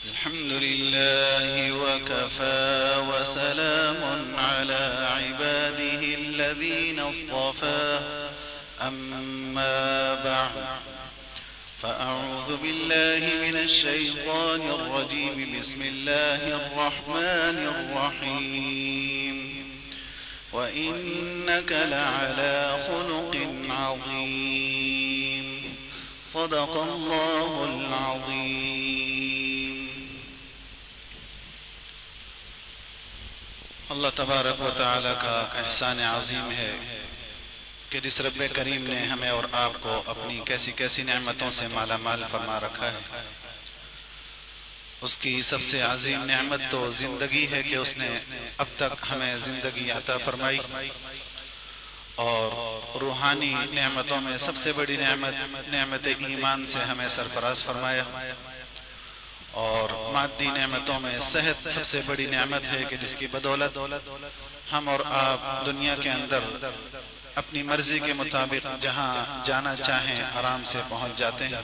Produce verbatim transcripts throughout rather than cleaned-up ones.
الحمد لله وكفى وسلام على عباده الذين اصطفى أما بعد فأعوذ بالله من الشيطان الرجيم بسم الله الرحمن الرحيم وإنك لعلى خلق عظيم صدق الله العظيم. اللہ تبارک و تعالی کا احسان عظیم ہے کہ جس رب کریم نے ہمیں اور آپ کو اپنی کیسی کیسی نعمتوں سے مالا مال فرما رکھا ہے. اس کی سب سے عظیم نعمت تو زندگی ہے کہ اس نے اب تک ہمیں زندگی عطا فرمائی، اور روحانی نعمتوں میں سب سے بڑی نعمت نعمت ایمان سے ہمیں سرفراز فرمایا، اور مادی نعمتوں میں صحت سب سے بڑی نعمت ہے کہ جس کی بدولت ہم اور آپ دنیا کے اندر اپنی مرضی کے مطابق جہاں جانا چاہیں آرام سے پہنچ جاتے ہیں.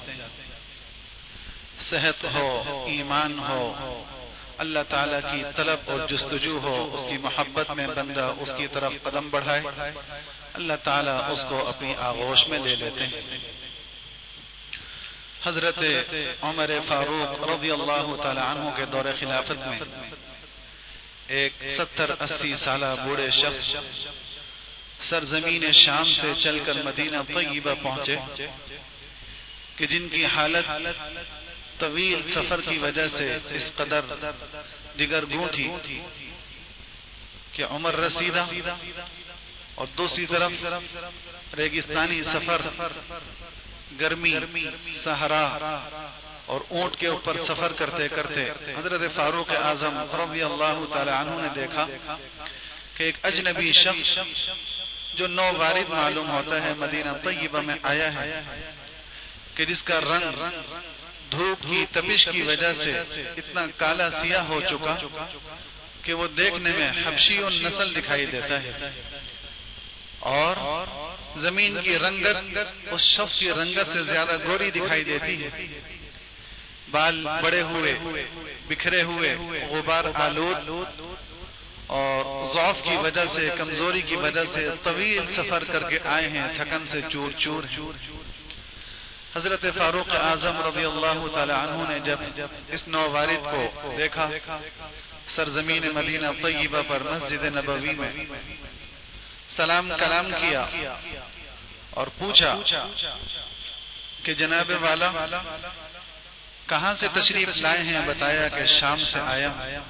صحت ہو، ایمان ہو، اللہ تعالیٰ کی طلب اور جستجو ہو، اس کی محبت میں بندہ اس کی طرف قدم بڑھائے، اللہ تعالیٰ اس کو اپنی آغوش میں لے لیتے ہیں. حضرت عمر فاروق رضی اللہ تعالی عنہ کے دور خلافت میں ایک ستر اسی سالہ بوڑھے شخص سرزمین شام سے چل کر مدینہ طیبہ پہنچے کہ جن کی حالت طویل سفر کی وجہ سے اس قدر دگرگوں تھی کہ عمر رسیدہ اور دوسری طرف ریگستانی سفر، گرمی، صحرا اور اونٹ کے اوپر سفر کرتے کرتے حضرت فاروق اعظم رضی اللہ تعالی عنہ نے دیکھا کہ ایک اجنبی شخص جو نو وارد معلوم ہوتا ہے مدینہ طیبہ میں آیا ہے کہ جس کا رنگ دھوپ کی تپش کی وجہ سے اتنا کالا سیاہ ہو چکا کہ وہ دیکھنے میں حبشی نسل دکھائی دیتا ہے، اور زمین کی رنگت اس شخص کی رنگت سے زیادہ گوری دکھائی دیتی ہے. بال بڑے ہوئے، بکھرے ہوئے، غبار آلود، اور ضعف کی وجہ سے، کمزوری کی وجہ سے طویل سفر کر کے آئے ہیں، تھکن سے چور چور ہیں. حضرت فاروق اعظم رضی اللہ تعالی عنہ نے جب اس نووارد کو دیکھا سرزمین مدینہ طیبہ پر مسجد نبوی میں، سلام کلام کیا اور پوچھا کہ جناب والا کہاں سے تشریف لائے ہیں؟ بتایا کہ شام سے آیا.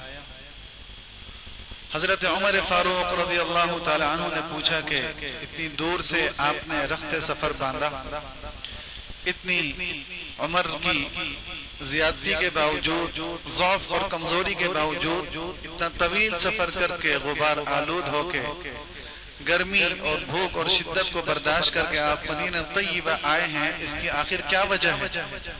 حضرت عمر فاروق رضی اللہ تعالی عنہ نے پوچھا کہ اتنی دور سے آپ نے رخت سفر باندھا، اتنی عمر کی زیادتی کے باوجود، ضعف اور کمزوری کے باوجود، اتنا طویل سفر کر کے غبار آلود ہو کے، گرمی اور بھوک اور شدت کو برداشت کر کے آپ مدینہ طیبہ آئے ہیں، اس کی آخر کیا وجہ ہے؟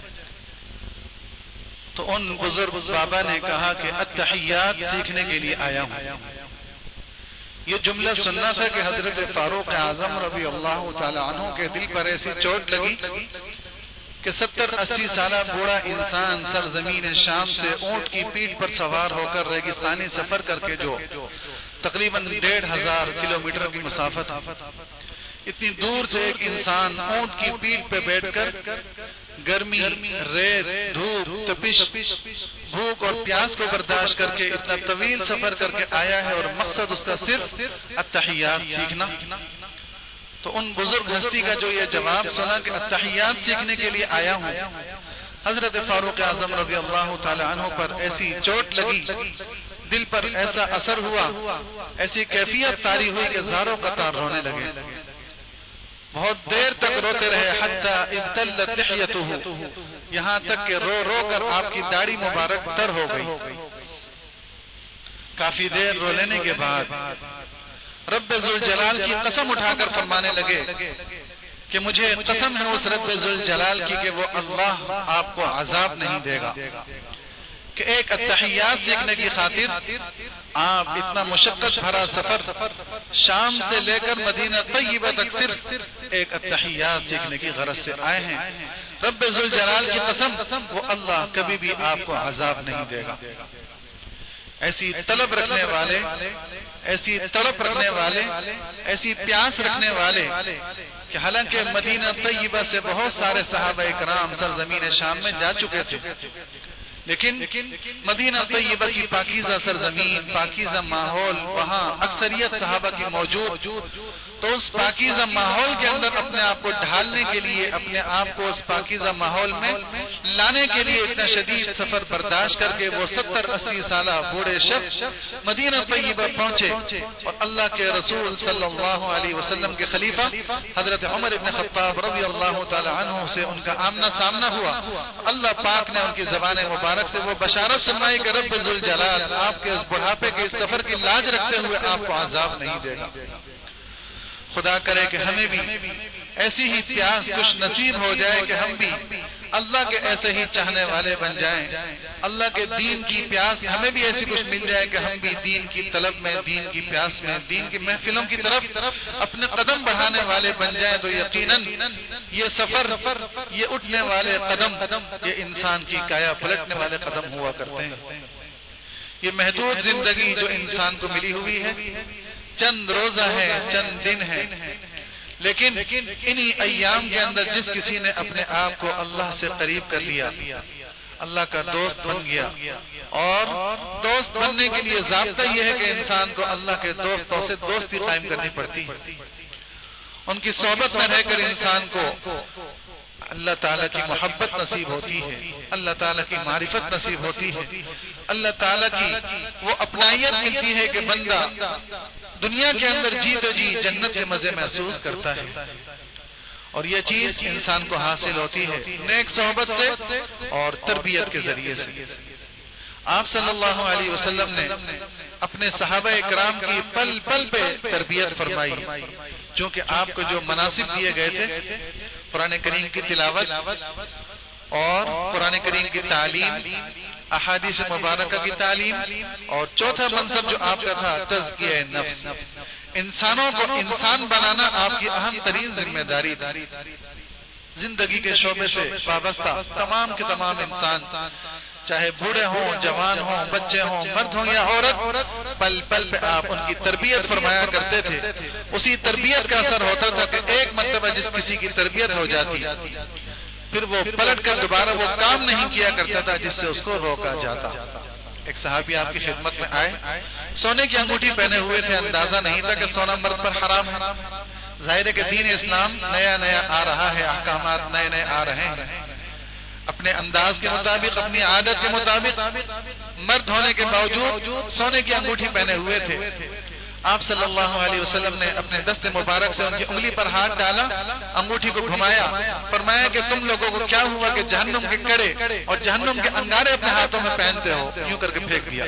تو ان بزرگ بابا نے کہا کہ التحیات سیکھنے کے لیے آیا ہوں. یہ جملہ سننا تھا کہ حضرت فاروق اعظم رضی اللہ تعالی عنہ کے دل پر ایسی چوٹ لگی کہ ستر اسی سالہ بوڑھا انسان سرزمین شام سے اونٹ کی پیٹھ پر سوار ہو کر ریگستانی سفر کر کے جو تقریباً ڈیڑھ ہزار کلومیٹر کی مسافت، اتنی دور سے ایک انسان اونٹ کی پیٹھ پہ بیٹھ کر گرمی، ریت، دھوپ، تپش، بھوک اور پیاس کو برداشت کر کے اتنا طویل سفر کر کے آیا ہے، اور مقصد اس کا صرف التحیات سیکھنا. تو ان بزرگ ہستی کا جو یہ جواب سنا کہ التحیات سیکھنے کے لیے آیا ہوں، حضرت فاروق اعظم رضی اللہ تعالی عنہ پر ایسی چوٹ لگی، دل پر ایسا اثر ہوا، ایسی کیفیت طاری ہوئی کہ زاروں قطار رونے لگے. بہت دیر تک روتے رہے، حتی ابتلت لحیتہ، یہاں تک کہ رو رو کر آپ کی داڑھی مبارک تر ہو گئی. کافی دیر رو لینے کے بعد رب ذوالجلال کی قسم اٹھا کر فرمانے لگے کہ مجھے قسم ہے اس رب ذوالجلال کی کہ وہ اللہ آپ کو عذاب نہیں دے گا کہ ایک التحیات سیکھنے کی خاطر آپ اتنا مشقت بھرا سفر شام سے لے کر مدینہ طیبہ تک صرف ایک التحیات سیکھنے کی غرض سے آئے ہیں. رب ذوالجلال کی قسم وہ اللہ کبھی بھی آپ کو عذاب نہیں دے گا۔ ایسی طلب رکھنے والے، ایسی تڑپ رکھنے والے، ایسی پیاس رکھنے والے کہ حالانکہ مدینہ طیبہ سے بہت سارے صحابہ کرام سرزمین شام میں جا چکے تھے، لیکن مدینہ طیبہ کی پاکیزہ سرزمین، پاکیزہ ماحول، وہاں اکثریت صحابہ کی موجود، تو اس پاکیزہ ماحول کے اندر اپنے آپ کو ڈھالنے کے لیے، اپنے آپ کو اس پاکیزہ ماحول میں لانے کے لیے اتنا شدید سفر برداشت کر کے وہ ستر اسی سالہ بوڑھے شخص مدینہ طیبہ پہنچے، اور اللہ کے رسول صلی اللہ علیہ وسلم کے خلیفہ حضرت عمر بن خطاب رضی اللہ تعالی عنہ سے ان کا آمنا سامنا ہوا۔ اللہ پاک نے ان کی زبان مبارک سے وہ بشارت سنائی کہ رب ذوالجلال آپ کے اس بڑھاپے کے اس سفر کی لاج رکھتے ہوئے آپ کو عذاب نہیں دے گا۔ خدا کرے کہ ہمیں بھی ایسی ہی پیاس کچھ نصیب ہو جائے کہ ہم بھی اللہ کے ایسے ہی چاہنے والے بن جائیں، اللہ کے دین کی پیاس ہمیں بھی ایسی کچھ مل جائے کہ ہم بھی دین کی طلب میں، دین کی پیاس میں، دین کی محفلوں کی طرف اپنے قدم بڑھانے والے بن جائیں، تو یقیناً یہ سفر، یہ اٹھنے والے قدم، یہ انسان کی کایا پلٹنے والے قدم ہوا کرتے ہیں۔ یہ محدود زندگی جو انسان کو ملی ہوئی ہے، چند روزہ ہے، چند دن ہے، لیکن انہی ایام کے اندر جس کسی نے اپنے آپ کو اللہ سے قریب کر لیا، اللہ کا دوست بن گیا، اور دوست بننے کے لیے ضابطہ یہ ہے کہ انسان کو اللہ کے دوستوں سے دوستی قائم کرنی پڑتی ہے، ان کی صحبت میں رہ کر انسان کو اللہ تعالیٰ کی محبت نصیب ہوتی ہے، اللہ تعالیٰ کی معرفت نصیب ہوتی ہے، اللہ تعالیٰ کی وہ اپنائیت ملتی ہے کہ بندہ دنیا کے اندر جیتے جی جنت کے مزے محسوس کرتا ہے، اور یہ چیز انسان کو حاصل ہوتی ہے نیک صحبت سے اور تربیت کے ذریعے سے۔ آپ صلی اللہ علیہ وسلم نے اپنے صحابہ کرام کی پل پل پہ تربیت فرمائی، چونکہ آپ کو جو مناسب دیے گئے تھے، قرآن کریم کی تلاوت اور قرآن کریم کی تعلیم، احادیث مبارکہ کی تعلیم، اور چوتھا منصب جو آپ کا تھا تزکیہ نفس، انسانوں کو انسان بنانا آپ کی اہم ترین ذمہ داری تھی۔ زندگی کے شعبے سے وابستہ تمام کے تمام انسان، چاہے بوڑھے ہوں، جوان ہوں، بچے ہوں، مرد ہوں یا عورت، پل پل پہ آپ ان کی تربیت فرمایا کرتے تھے۔ اسی تربیت کا اثر ہوتا تھا کہ ایک مرتبہ جس کسی کی تربیت ہو جاتی، پھر وہ پلٹ کر دوبارہ وہ کام نہیں کیا کرتا تھا جس سے اس کو روکا جاتا۔ ایک صحابی آپ کی خدمت میں آئے، سونے کی انگوٹھی پہنے ہوئے تھے، اندازہ نہیں تھا کہ سونا مرد پر حرام ہے۔ ظاہر ہے کہ دین اسلام نیا نیا آ رہا ہے، احکامات نئے نئے آ رہے ہیں، اپنے انداز کے مطابق، اپنی عادت کے مطابق مرد ہونے کے باوجود سونے کی انگوٹھی پہنے ہوئے تھے۔ آپ صلی اللہ علیہ وسلم نے اپنے دست مبارک سے ان کی انگلی پر ہاتھ ڈالا، انگوٹھی کو گھمایا، فرمایا کہ تم لوگوں کو کیا ہوا کہ جہنم کے کڑے اور جہنم کے انگارے اپنے ہاتھوں میں پہنتے ہو؟ یوں کر کے پھینک دیا۔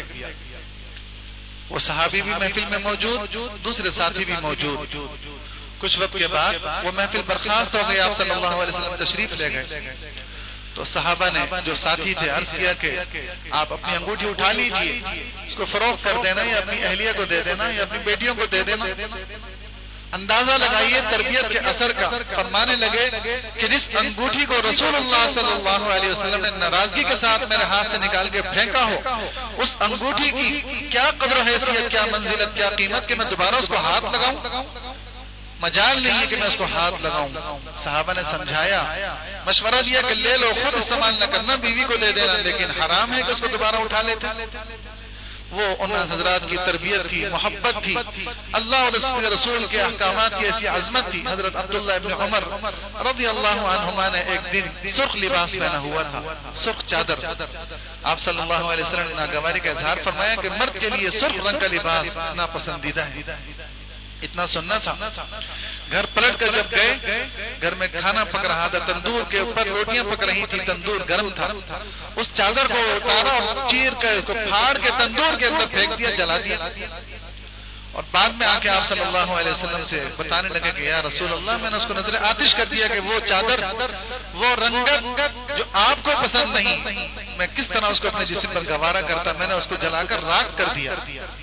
وہ صحابی بھی محفل میں موجود، دوسرے ساتھی بھی موجود۔ کچھ وقت کے بعد وہ محفل برخاست ہو گئی، آپ صلی اللہ علیہ وسلم تشریف لے گئے، تو صحابہ نے جو ساتھی تھے عرض کیا کہ آپ اپنی انگوٹھی اٹھا لیجئے، اس کو فروخت کر دینا یا اپنی اہلیہ کو دے دینا یا اپنی بیٹیوں کو دے دینا۔ اندازہ لگائیے تربیت کے اثر کا۔ فرمانے لگے کہ جس انگوٹھی کو رسول اللہ صلی اللہ علیہ وسلم نے ناراضگی کے ساتھ میرے ہاتھ سے نکال کے پھینکا ہو، اس انگوٹھی کی کیا قدر و حیثیت، کیا منزلت، کیا قیمت کہ میں دوبارہ اس کو ہاتھ لگاؤں؟ مجال نہیں ہے کہ میں اس کو ہاتھ لگاؤں۔ صحابہ نے سمجھایا، مشورہ دیا کہ لے لو، خود استعمال نہ کرنا، بیوی کو لے دینا، لیکن حرام ہے کہ اس کو دوبارہ اٹھا لیتے۔ وہ ان حضرات کی تربیت تھی، محبت تھی، اللہ اور اس کے رسول کے احکامات کی ایسی عظمت تھی۔ حضرت عبداللہ ابن عمر رضی اللہ عنہما نے ایک دن سرخ لباس پہنا ہوا تھا، سرخ چادر۔ آپ صلی اللہ علیہ وسلم نے ناگواری کا اظہار فرمایا کہ مرد کے لیے سرخ رنگ کا لباس ناپسندیدہ ہے۔ اتنا سننا تھا، گھر پلٹ کر جب گئے، گھر میں کھانا پک رہا تھا، تندور کے اوپر روٹیاں پک رہی تھی، تندور گرم تھا، اس چادر کو اتارا اور چیر کر اس کو پھاڑ کے تندور کے اندر پھینک دیا، جلا دیا، اور بعد میں آ کے آپ صلی اللہ علیہ وسلم سے بتانے لگے کہ یا رسول اللہ، میں نے اس کو نظر آتش کر دیا کہ وہ چادر، وہ رنگت جو آپ کو پسند نہیں، میں کس طرح اس کو اپنے جسم پر گوارا کرتا، میں نے اس کو جلا کر راکھ کر دیا۔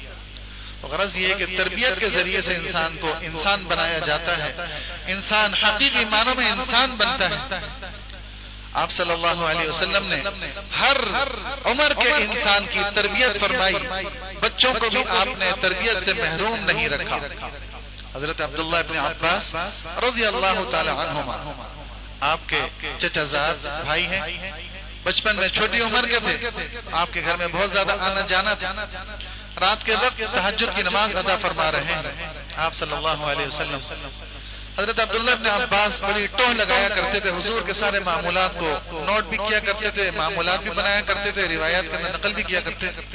غرض یہ ہے کہ تربیت کے ذریعے سے انسان کو انسان بنایا جاتا ہے، انسان حقیقی معنوں میں انسان بنتا ہے۔ آپ صلی اللہ علیہ وسلم نے ہر عمر کے انسان کی تربیت فرمائی، بچوں کو بھی آپ نے تربیت سے محروم نہیں رکھا۔ حضرت عبداللہ ابن عباس رضی اللہ تعالی عنہما آپ کے چچا زاد بھائی ہیں، بچپن میں چھوٹی عمر کے تھے، آپ کے گھر میں بہت زیادہ آنا جانا تھا۔ رات کے وقت تہجد کی نماز ادا فرما رہے ہیں آپ صلی اللہ علیہ وسلم، حضرت عبداللہ ابن عباس بڑی ٹوہ لگایا کرتے تھے، حضور کے سارے معمولات کو نوٹ بھی کیا کرتے تھے، معمولات بھی بنایا کرتے تھے، روایات کے اندر نقل بھی کیا کرتے تھے۔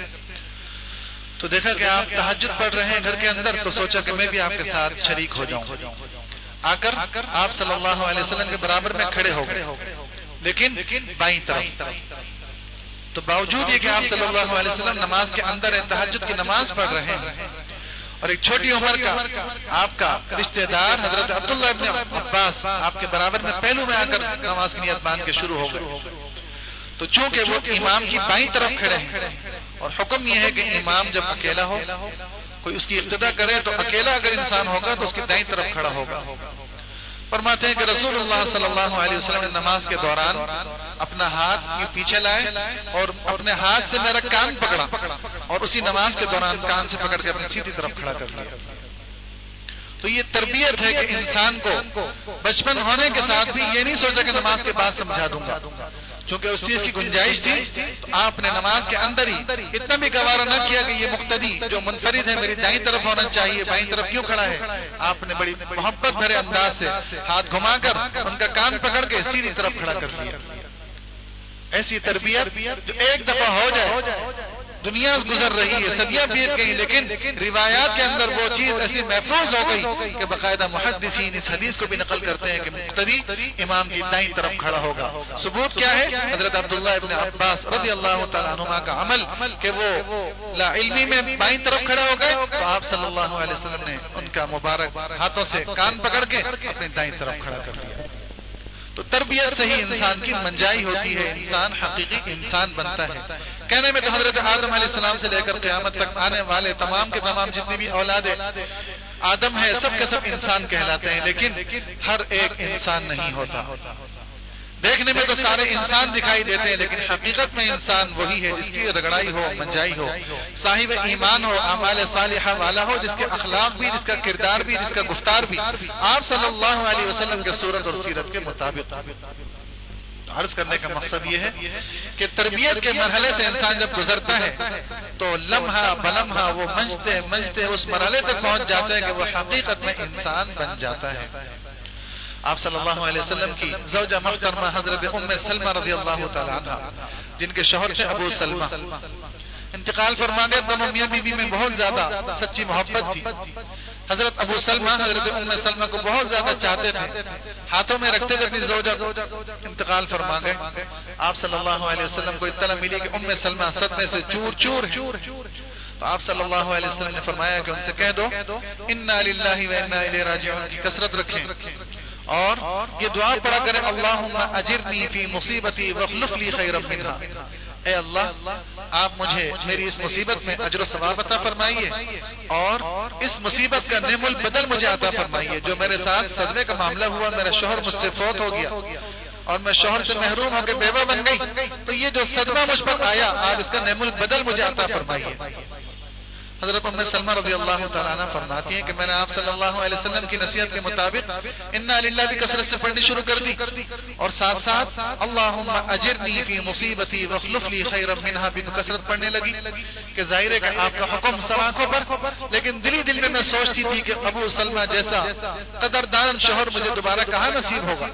تو دیکھا کہ آپ تہجد پڑھ رہے ہیں گھر کے اندر، تو سوچا کہ میں بھی آپ کے ساتھ شریک ہو جاؤں۔ آ کر آپ صلی اللہ علیہ وسلم کے برابر میں کھڑے ہو گئے، لیکن بائیں طرف۔ تو باوجود یہ کہ آپ صلی اللہ علیہ وسلم نماز کے اندر تہجد کی نماز پڑھ رہے ہیں، اور ایک چھوٹی عمر کا آپ کا رشتہ دار حضرت عبداللہ ابن عباس آپ کے برابر میں پہلو میں آ کر نماز کی نیت باندھ کے شروع ہو گئے، تو چونکہ وہ امام کی بائیں طرف کھڑے ہیں، اور حکم یہ ہے کہ امام جب اکیلا ہو، کوئی اس کی اقتدا کرے، تو اکیلا اگر انسان ہوگا تو اس کی دائیں طرف کھڑا ہوگا۔ فرماتے ہیں کہ رسول اللہ صلی اللہ علیہ وسلم نے نماز کے دوران اپنا ہاتھ پیچھے لائے اور اپنے ہاتھ سے میرا کان پکڑا، اور اسی نماز کے دوران کان سے پکڑ کے اپنی سیدھی طرف کھڑا کر لیا۔ تو یہ تربیت ہے کہ انسان کو بچپن ہونے کے ساتھ بھی یہ نہیں سوچا کہ نماز کے بعد سمجھا دوں گا، چونکہ اس چیز کی گنجائش تھی، تو آپ نے نماز کے اندر ہی اتنا بھی گوارا نہ کیا کہ یہ مقتدی جو منفرد ہے میری دائیں طرف ہونا چاہیے، بائیں طرف کیوں کھڑا ہے۔ آپ نے بڑی محبت بھرے انداز سے ہاتھ گھما کر ان کا کان پکڑ کے سیدھی طرف کھڑا کر دیا۔ ایسی تربیت جو ایک دفعہ ہو جائے، دنیا گزر رہی ہے، صدیاں بیت گئی، لیکن روایات کے اندر وہ چیز ایسی محفوظ ہو گئی کہ باقاعدہ محدثین اس حدیث کو بھی نقل کرتے ہیں کہ مقتدی امام کی دائیں طرف کھڑا ہوگا۔ ثبوت کیا ہے؟ حضرت عبداللہ ابن عباس رضی اللہ تعالیٰ عنہما کا عمل کہ وہ لا علمی میں بائیں طرف کھڑا ہو گئے، تو آپ صلی اللہ علیہ وسلم نے ان کا مبارک ہاتھوں سے کان پکڑ کے اپنی دائیں طرف کھڑا کر دیا۔ تو تربیت سے ہی انسان کی منجائی ہوتی ہے، انسان حقیقی انسان بنتا ہے۔ کہنے میں تو حضرت آدم علیہ السلام سے لے کر قیامت تک آنے والے تمام کے تمام جتنی بھی اولاد آدم ہے، سب کے سب انسان کہلاتے ہیں، لیکن ہر ایک انسان نہیں ہوتا۔ دیکھنے میں تو سارے انسان دکھائی دیتے ہیں، لیکن حقیقت میں انسان وہی ہے جس کی رگڑائی ہو، منجائی ہو، صاحب ایمان ہو، اعمال صالحہ والا ہو، جس کے اخلاق بھی، جس کا کردار بھی، جس کا گفتار بھی آپ صلی اللہ علیہ وسلم کے صورت اور سیرت کے مطابق۔ عرض کرنے کا مقصد یہ ہے کہ تربیت کے مرحلے سے انسان جب گزرتا ہے تو لمحہ بلمحہ وہ منجتے منجتے اس مرحلے تک پہنچ جاتا ہے کہ وہ حقیقت میں انسان بن جاتا ہے۔ آپ صلی اللہ علیہ وسلم کی زوجہ محترمہ حضرت ام سلمہ رضی اللہ تعالی عنہ، جن کے شوہر تھے ابو سلمہ، انتقال فرما گئے۔ دونوں میاں بیوی میں بہت زیادہ سچی محبت تھی۔ حضرت ابو سلمہ حضرت ام سلمہ کو بہت زیادہ چاہتے تھے، ہاتھوں میں رکھتے تھے اپنی زوجہ کو۔ انتقال فرما گئے۔ آپ صلی اللہ علیہ وسلم کو اطلاع ملی کہ ام سلمہ صدمے سے چور چور ہے، تو آپ صلی اللہ علیہ وسلم نے فرمایا کہ ان سے کہہ دو انا للہ و انا الیہ راجعون کی کثرت رکھیں، اور یہ دعا پڑھا کریں اللہم اجرنی فی مصیبتی واخلف لی خیرا منہا۔ اے اللہ، آپ مجھے میری اس مصیبت میں اجر و ثواب عطا فرمائیے، اور اس مصیبت کا نعم البدل مجھے عطا فرمائیے۔ جو میرے ساتھ صدمے کا معاملہ ہوا، میرا شوہر مجھ سے فوت ہو گیا اور میں شوہر سے محروم ہو کے بیوہ بن گئی، تو یہ جو صدمہ مجھ پر آیا، آپ اس کا نعم البدل مجھے عطا فرمائیے۔ حضرت ام سلمہ رضی اللہ تعالیٰ عنہ فرماتی ہیں کہ میں نے آپ صلی اللہ علیہ وسلم کی نصیحت کے مطابق انا للہ بھی کثرت سے پڑھنی شروع کر دی، اور ساتھ ساتھ اللہم اجرنی فی مصیبتی واخلف لی خیرا منہا بھی کثرت پڑھنے لگی، کہ ظاہر ہے کہ آپ کا حکم سر آنکھوں پر، لیکن دلی دل میں میں سوچتی تھی کہ ابو سلمہ جیسا قدردان شوہر مجھے دوبارہ کہاں نصیب ہوگا۔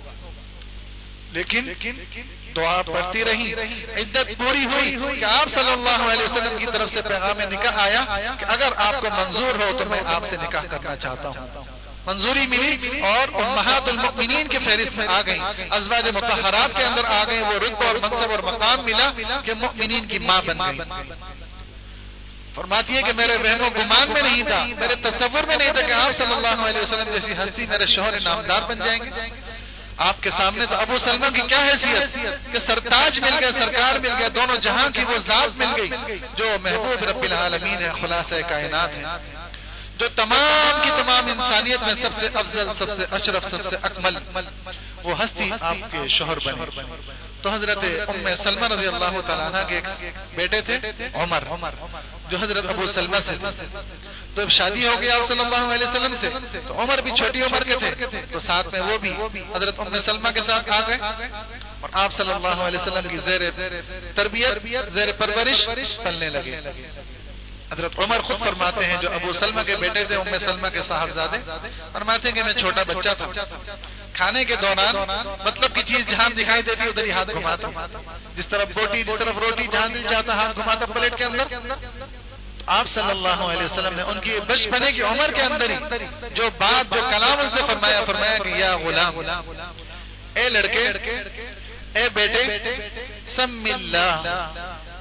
لیکن دعا پڑھتی رہی، عدت پوری ہوئی کہ آپ صلی اللہ علیہ وسلم کی طرف سے پیغام نکاح آیا کہ اگر آپ کو منظور ہو تو میں آپ سے نکاح کرنا چاہتا ہوں۔ منظوری ملی اور امہات المؤمنین کے فہرست میں آ گئی، ازواج مطہرات کے اندر آ گئی، وہ رتبہ اور منصب اور مقام ملا کہ مؤمنین کی ماں بن گئی۔ فرماتی ہے کہ میرے بہنوں گمان میں نہیں تھا، میرے تصور میں نہیں تھا کہ آپ صلی اللہ علیہ وسلم جیسی ہستی میرے شوہر نامدار بن جائیں گے۔ آپ کے سامنے تو ابو سلمہ کی کیا حیثیت کہ سرتاج مل گیا، سرکار مل گیا، دونوں جہاں کی وہ ذات مل گئی جو محبوب رب العالمین ہے، خلاصہ کائنات ہے، جو تمام کی تمام انسانیت میں سب سے افضل، سب سے اشرف، سب سے اکمل وہ ہستی آپ کے شوہر بنے. تو حضرت ام سلمہ رضی اللہ تعالیٰ عنہ کے ایک بیٹے تھے عمر، جو حضرت ابو سلمہ سے تھے. تو اب شادی ہو گیا صلی اللہ علیہ وسلم سے، تو عمر بھی چھوٹی عمر کے تھے، تو ساتھ میں وہ بھی حضرت ام سلمہ کے ساتھ آ گئے اور آپ صلی اللہ علیہ وسلم کی زیر تربیت، زیر پرورش پلنے لگے. حضرت عمر خود فرماتے ہیں، جو ابو سلمہ کے بیٹے تھے ام سلمہ کے صاحبزادے، فرماتے ہیں کہ میں چھوٹا بچہ تھا، کھانے کے دوران مطلب کی چیز جہاں دکھائی دیتی ادھر ہی ہاتھ گھماتا، جس طرف بوٹی جس طرف روٹی جہاں دل چاہتا ہاتھ گھماتا پلیٹ کے اندر. آپ صلی اللہ علیہ وسلم نے ان کی بچپنے کی عمر کے اندر ہی جو بات، جو کلام ان سے فرمایا فرمایا کہ یا غلام، اے لڑکے، اے بیٹے، سم اللہ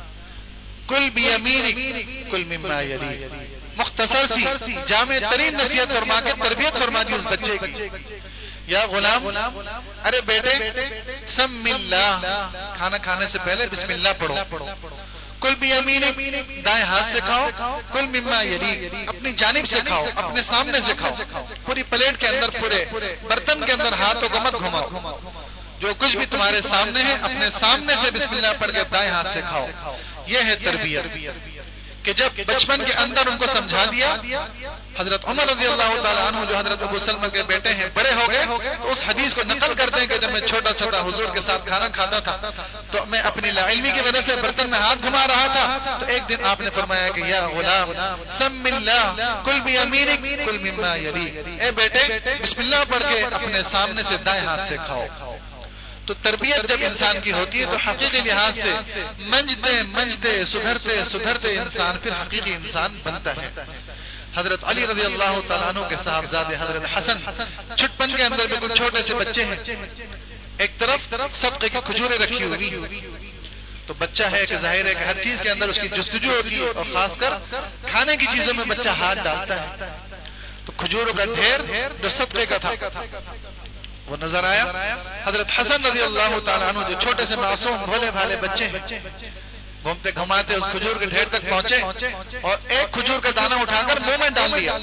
کل بیمینک کل مما یلیک. مختصر سی جامع ترین نصیحت فرما کے تربیت فرما دی اس بچے کی. یا غلام، ارے بیٹے، سم اللہ، کھانا کھانے سے پہلے بسم اللہ پڑھو. کل بیمینک، دائیں ہاتھ سے کھاؤ. کل مما یلیک، اپنی جانب سے کھاؤ، اپنے سامنے سے کھاؤ. پوری پلیٹ کے اندر، پورے برتن کے اندر ہاتھوں کو مت گھماؤ. جو کچھ بھی تمہارے سامنے ہے اپنے سامنے سے بسم اللہ پڑھ کے دائیں ہاتھ سے کھاؤ. یہ ہے تربیت کہ جب بچپن کے اندر ان کو سمجھا دیا. حضرت عمر رضی اللہ تعالیٰ عنہ جو حضرت ابو سلمہ کے بیٹے ہیں، بڑے ہو گئے تو اس حدیث کو نقل کرتے ہیں کہ جب میں چھوٹا چھوٹا حضور کے ساتھ کھانا کھاتا تھا تو میں اپنی لا علمی کی وجہ سے برتن میں ہاتھ گھما رہا تھا. تو ایک دن آپ نے فرمایا کہ یا غلام سم اللہ کل بیمینک کل مما یلیک، اے بیٹے بسم اللہ پڑھ کے اپنے سامنے سے دائیں ہاتھ سے کھاؤ. تو تربیت جب انسان کی ہوتی ہے تو حقیقی لحاظ سے منجتے منجتے سدھرتے سدھرتے انسان پھر حقیقی انسان بنتا ہے. حضرت علی رضی اللہ تعالیٰ عنہ کے صاحبزادے حضرت حسن چھٹپن کے اندر بالکل چھوٹے سے بچے ہیں. ایک طرف صدقے کی کھجوریں رکھی ہوئی، تو بچہ ہے کہ ظاہر ہے کہ ہر چیز کے اندر اس کی جستجو ہوتی ہے اور خاص کر کھانے کی چیزوں میں بچہ ہاتھ ڈالتا ہے. تو کھجوروں کا ڈھیر جو صدقے کا تھا وہ نظر آیا. حضرت حسن رضی اللہ تعالیٰ عنہ جو چھوٹے سے معصوم بھولے بھالے بچے ہیں، گھومتے گھماتے اس کھجور کے ڈھیر تک پہنچے اور ایک کھجور کا دانہ اٹھا کر منہ میں ڈال دیا.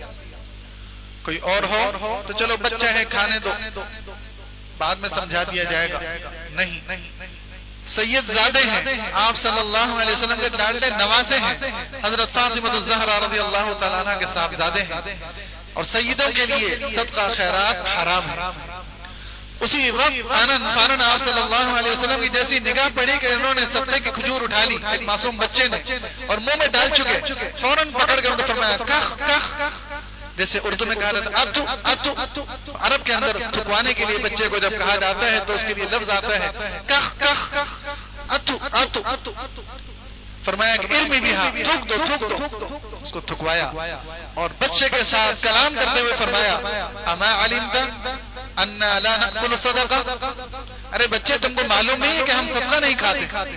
کوئی اور ہو تو چلو بچہ ہے کھانے دو، بعد میں سمجھا دیا جائے گا. نہیں، سید زادے ہیں، آپ صلی اللہ علیہ وسلم کے لاڈلے نواسے ہیں. حضرت فاطمہ الزہرا رضی اللہ تعالیٰ عنہ کے صاحبزادے ہیں اور سیدوں کے لیے صدقہ خیرات حرام ہے. اسی وقت آنن فانن آپ صلی اللہ علیہ وسلم کی جیسی نگاہ پڑی کہ انہوں نے صدقے کی کھجور اٹھا لی ایک معصوم بچے نے اور منہ میں ڈال چکے، فوراً پکڑ کر انہوں نے فرمایا کخ کخ، جیسے اردو میں کہا جاتا اتو اتو. عرب کے اندر تھکوانے کے لیے بچے کو جب کہا جاتا ہے تو اس کے لیے لفظ آتا ہے کخ کخ اتو اتو. فرمایا کہ علمی بھی ہاں تھوک دو تھوک دو، اس کو تھکوایا اور بچے کے ساتھ کلام کرتے ہوئے فرمایا اما علمت انا لا ناکل صدقہ، ارے بچے تم کو معلوم نہیں ہے کہ ہم صدقہ نہیں کھاتے.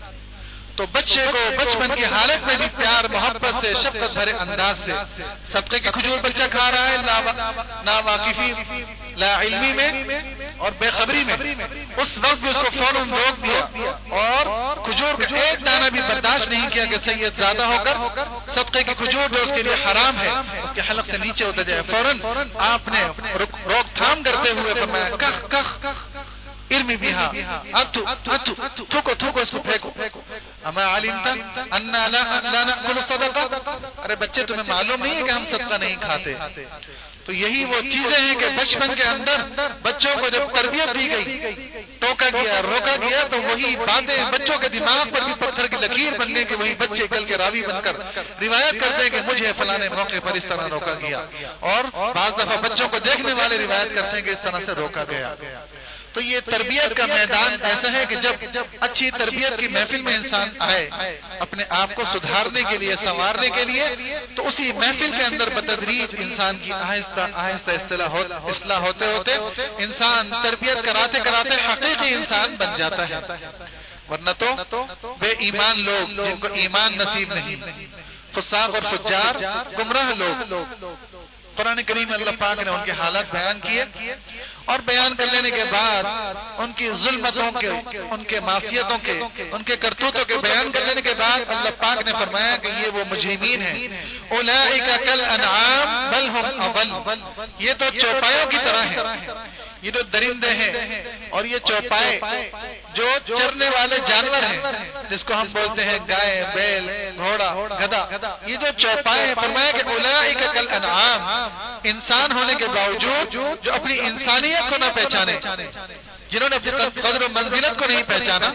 تو بچے کو بچپن کی حالت میں بھی پیار محبت سے شفقت بھرے انداز سے صدقے کی کھجور بچہ کھا رہا ہے نا واقفی لا علمی میں اور بے خبری میں، اس وقت بھی اس کو فوراً روک دیا اور کھجور کا ایک دانہ بھی برداشت نہیں کیا کہ سید زیادہ ہو کر صدقے کی کھجور جو اس کے لیے حرام ہے اس کے حلق سے نیچے اتر جائے. فوراً آپ نے روک تھام کرتے ہوئے فرمایا کخ کخ ارمی بیہا اتو اتو تھوکو تھوکو اس کو پھینکو. اما علمت انا لا ناکل صدقہ، ارے بچے تمہیں معلوم نہیں ہے کہ ہم صدقہ نہیں کھاتے. تو یہی وہ چیزیں ہیں کہ بچپن کے اندر بچوں کو جب تربیت دی گئی، ٹوکا گیا، روکا گیا، تو وہی باتیں بچوں کے دماغ پر بھی پتھر کی لکیر بننے کے وہی بچے کل کے راوی بن کر روایت کرتے ہیں کہ مجھے فلانے موقع پر اس طرح روکا گیا. اور بعض دفعہ بچوں کو دیکھنے والے روایت کرتے ہیں کہ اس طرح سے روکا گیا. تو یہ تربیت کا میدان ایسا ہے کہ جب اچھی تربیت کی محفل میں انسان آئے اپنے آپ کو سدھارنے کے لیے، سنوارنے کے لیے، تو اسی محفل کے اندر بتدریج انسان کی آہستہ آہستہ اصلاح ہوتے ہوتے انسان تربیت کراتے کراتے حقیقی انسان بن جاتا ہے. ورنہ تو بے ایمان لوگ جن کو ایمان نصیب نہیں، فساق اور فجار گمراہ لوگ، قرآن کریم اللہ پاک نے ان کے حالات بیان کیے اور بیان کر لینے کے بعد ان کی ظلمتوں کے، ان کے معصیتوں کے، ان کے کرتوتوں کے بیان کر لینے کے بعد اللہ پاک نے فرمایا کہ یہ وہ مجرمین ہیں، اولئک کالانعام بل ہم اضل، یہ تو چوپایوں کی طرح ہیں، یہ جو درندے ہیں اور یہ چوپائے جو چرنے والے جانور ہیں، جس کو ہم بولتے ہیں گائے، بیل، گھوڑا، گدھا، یہ جو چوپائے ہیں، فرمایا کہ اولئک کالانعام، انسان ہونے کے باوجود جو اپنی انسانیت کو نہ پہچانے، جنہوں نے اپنی قدر و منزلت کو نہیں پہچانا،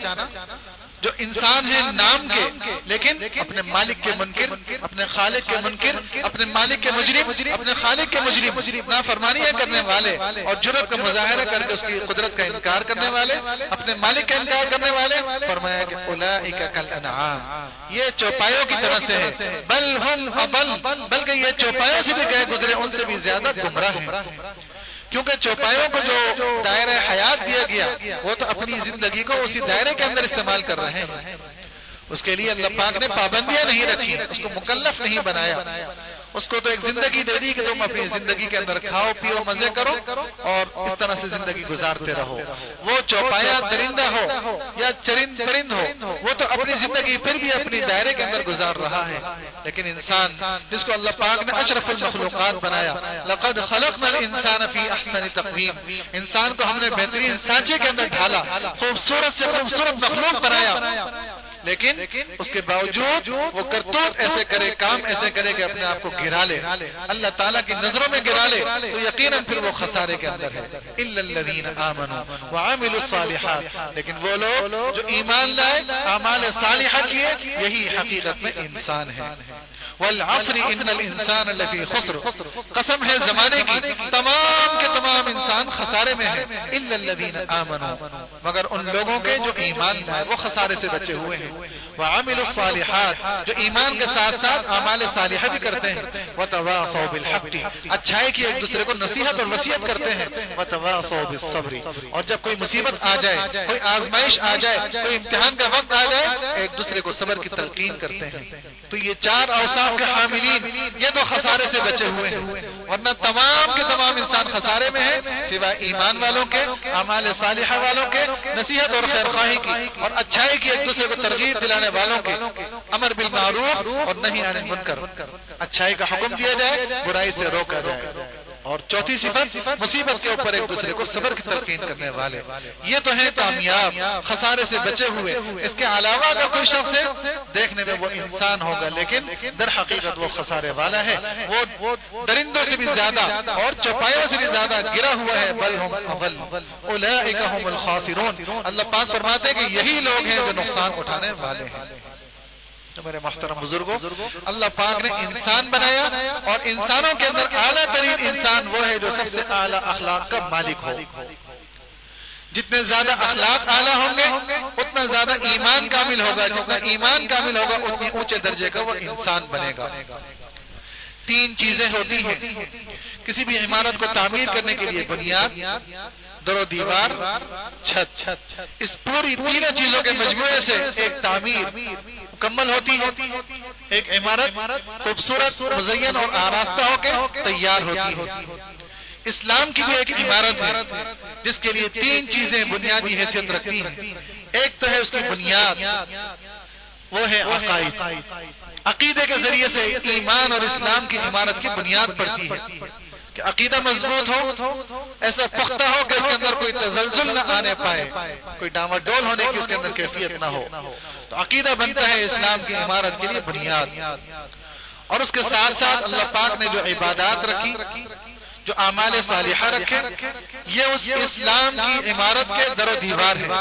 جو انسان ہیں نام کے لیکن اپنے مالک کے منکر، اپنے خالق کے منکر، اپنے مالک کے مجرم، اپنے خالق کے مجرم، نافرمانیاں کرنے والے اور جرأت کا مظاہرہ کر کے اس کی قدرت کا انکار کرنے والے، اپنے مالک کا انکار کرنے والے، فرمایا کہ اولئک کالانعام، یہ چوپایوں کی طرح سے ہے، بل ہم اضل، بلکہ یہ چوپایوں سے بھی گئے گزرے ان سے بھی زیادہ گمراہ ہیں، کیونکہ چوپایوں کو جو دائرہ حیات دیا گیا وہ تو اپنی زندگی کو اسی دائرے کے اندر استعمال کر رہے ہیں، اس کے لیے اللہ پاک نے پابندیاں نہیں رکھی، اس کو مکلف نہیں بنایا، اس کو تو ایک زندگی دے دی کہ تم اپنی زندگی کے اندر کھاؤ پیو مزے کرو اور اس طرح سے زندگی گزارتے رہو۔ وہ چوپایا درندہ ہو یا چرند پرند ہو، وہ تو اپنی زندگی پھر بھی اپنی دائرے کے اندر گزار رہا ہے، لیکن انسان جس کو اللہ پاک نے اشرف المخلوقات بنایا، لقد خلقنا الانسان فی احسن تقویم، انسان کو ہم نے بہترین سانچے کے اندر ڈھالا، خوبصورت سے خوبصورت مخلوق بنایا، لیکن اس کے باوجود وہ کرتوت ایسے کرے، کام ایسے کرے کہ اپنے آپ کو گرا لے، اللہ تعالیٰ کی نظروں میں گرا لے، تو یقیناً پھر وہ خسارے کے اندر ہے۔ الا الذین آمنوا وعملوا الصالحات، لیکن وہ لوگ جو ایمان لائے، اعمال صالحہ کیے، یہی حقیقت میں انسان ہے۔ والعصر ان الانسان لفی خسر، قسم ہے زمانے کی، تمام کے تمام انسان خسارے میں ہیں، الا الذین آمنوا، مگر ان لوگوں کے جو ایمان لائے وہ خسارے سے بچے ہوئے ہیں، وعملوا الصالحات، جو ایمان کے ساتھ ساتھ اعمال صالحہ بھی کرتے ہیں، وتواصوا بالحق، اچھائی کی ایک دوسرے کو نصیحت اور وصیت کرتے ہیں، وتواصوا بالصبر، اور جب کوئی مصیبت آ جائے، کوئی آزمائش آ جائے، کوئی امتحان کا وقت آ جائے، ایک دوسرے کو صبر کی تلقین کرتے ہیں۔ تو یہ چار اوصاف کے حاملین یہ تو خسارے سے بچے ہوئے ہیں، ورنہ تمام کے تمام انسان خسارے میں ہیں، سوائے ایمان والوں کے، اعمال صالحہ والوں کے، نصیحت اور خیر خواہی کی اور اچھائی کی ایک دوسرے کو ترغیب دلانے والوں کے، امر بالمعروف اور نہی عن المنکر، اچھائی کا حکم دیا جائے، برائی سے روکا جائے، اور چوتھی صفت مصیبت کے اوپر ایک دوسرے کو صبر کی تلقین کرنے والے، یہ تو ہیں کامیاب، خسارے سے بچے ہوئے۔ اس کے علاوہ اگر کوئی شخص ہے دیکھنے میں وہ انسان ہوگا لیکن در حقیقت وہ خسارے والا ہے، وہ درندوں سے بھی زیادہ اور چوپایوں سے بھی زیادہ گرا ہوا ہے، بل ہم اضل اولئک هم الخاسرون، اللہ پاک فرماتے ہیں کہ یہی لوگ ہیں جو نقصان اٹھانے والے ہیں۔ تو میرے محترم بزرگوں، اللہ پاک نے انسان بنایا اور انسانوں کے اندر اعلیٰ ترین انسان وہ ہے جو سب سے اعلیٰ اخلاق کا مالک ہو۔ جتنے زیادہ اخلاق اعلیٰ ہوں گے اتنا زیادہ ایمان کامل ہوگا، جتنا ایمان کامل ہوگا اتنی اونچے درجے کا وہ انسان بنے گا۔ تین چیزیں ہوتی ہیں کسی بھی عمارت کو تعمیر کرنے کے لیے، بنیاد، در و دیوار، چھت۔ اس پوری تینوں چیزوں کے مجموعے سے ایک تعمیر مکمل ہوتی ہے، ایک عمارت خوبصورت، مزین اور آراستہ ہو کے تیار ہوتی ہے۔ اسلام کی بھی ایک عمارت ہے جس کے لیے تین چیزیں بنیادی حیثیت رکھتی ہیں۔ ایک تو ہے اس کی بنیاد، وہ ہے عقائد، عقیدے کے ذریعے سے ایمان اور اسلام کی عمارت کی بنیاد پڑتی ہے کہ عقیدہ مضبوط ہو، ایسا پختہ ہو کہ اس کے اندر کوئی تزلزل نہ آنے پائے، کوئی ڈاما ڈول ہونے کی اس کے اندر کیفیت نہ ہو، تو عقیدہ بنتا ہے اسلام کی عمارت کے لیے بنیاد۔ اور اس کے ساتھ ساتھ اللہ پاک نے جو عبادات رکھی، جو اعمال صالحہ رکھے، یہ اس اسلام کی عمارت کے در و دیوار ہیں،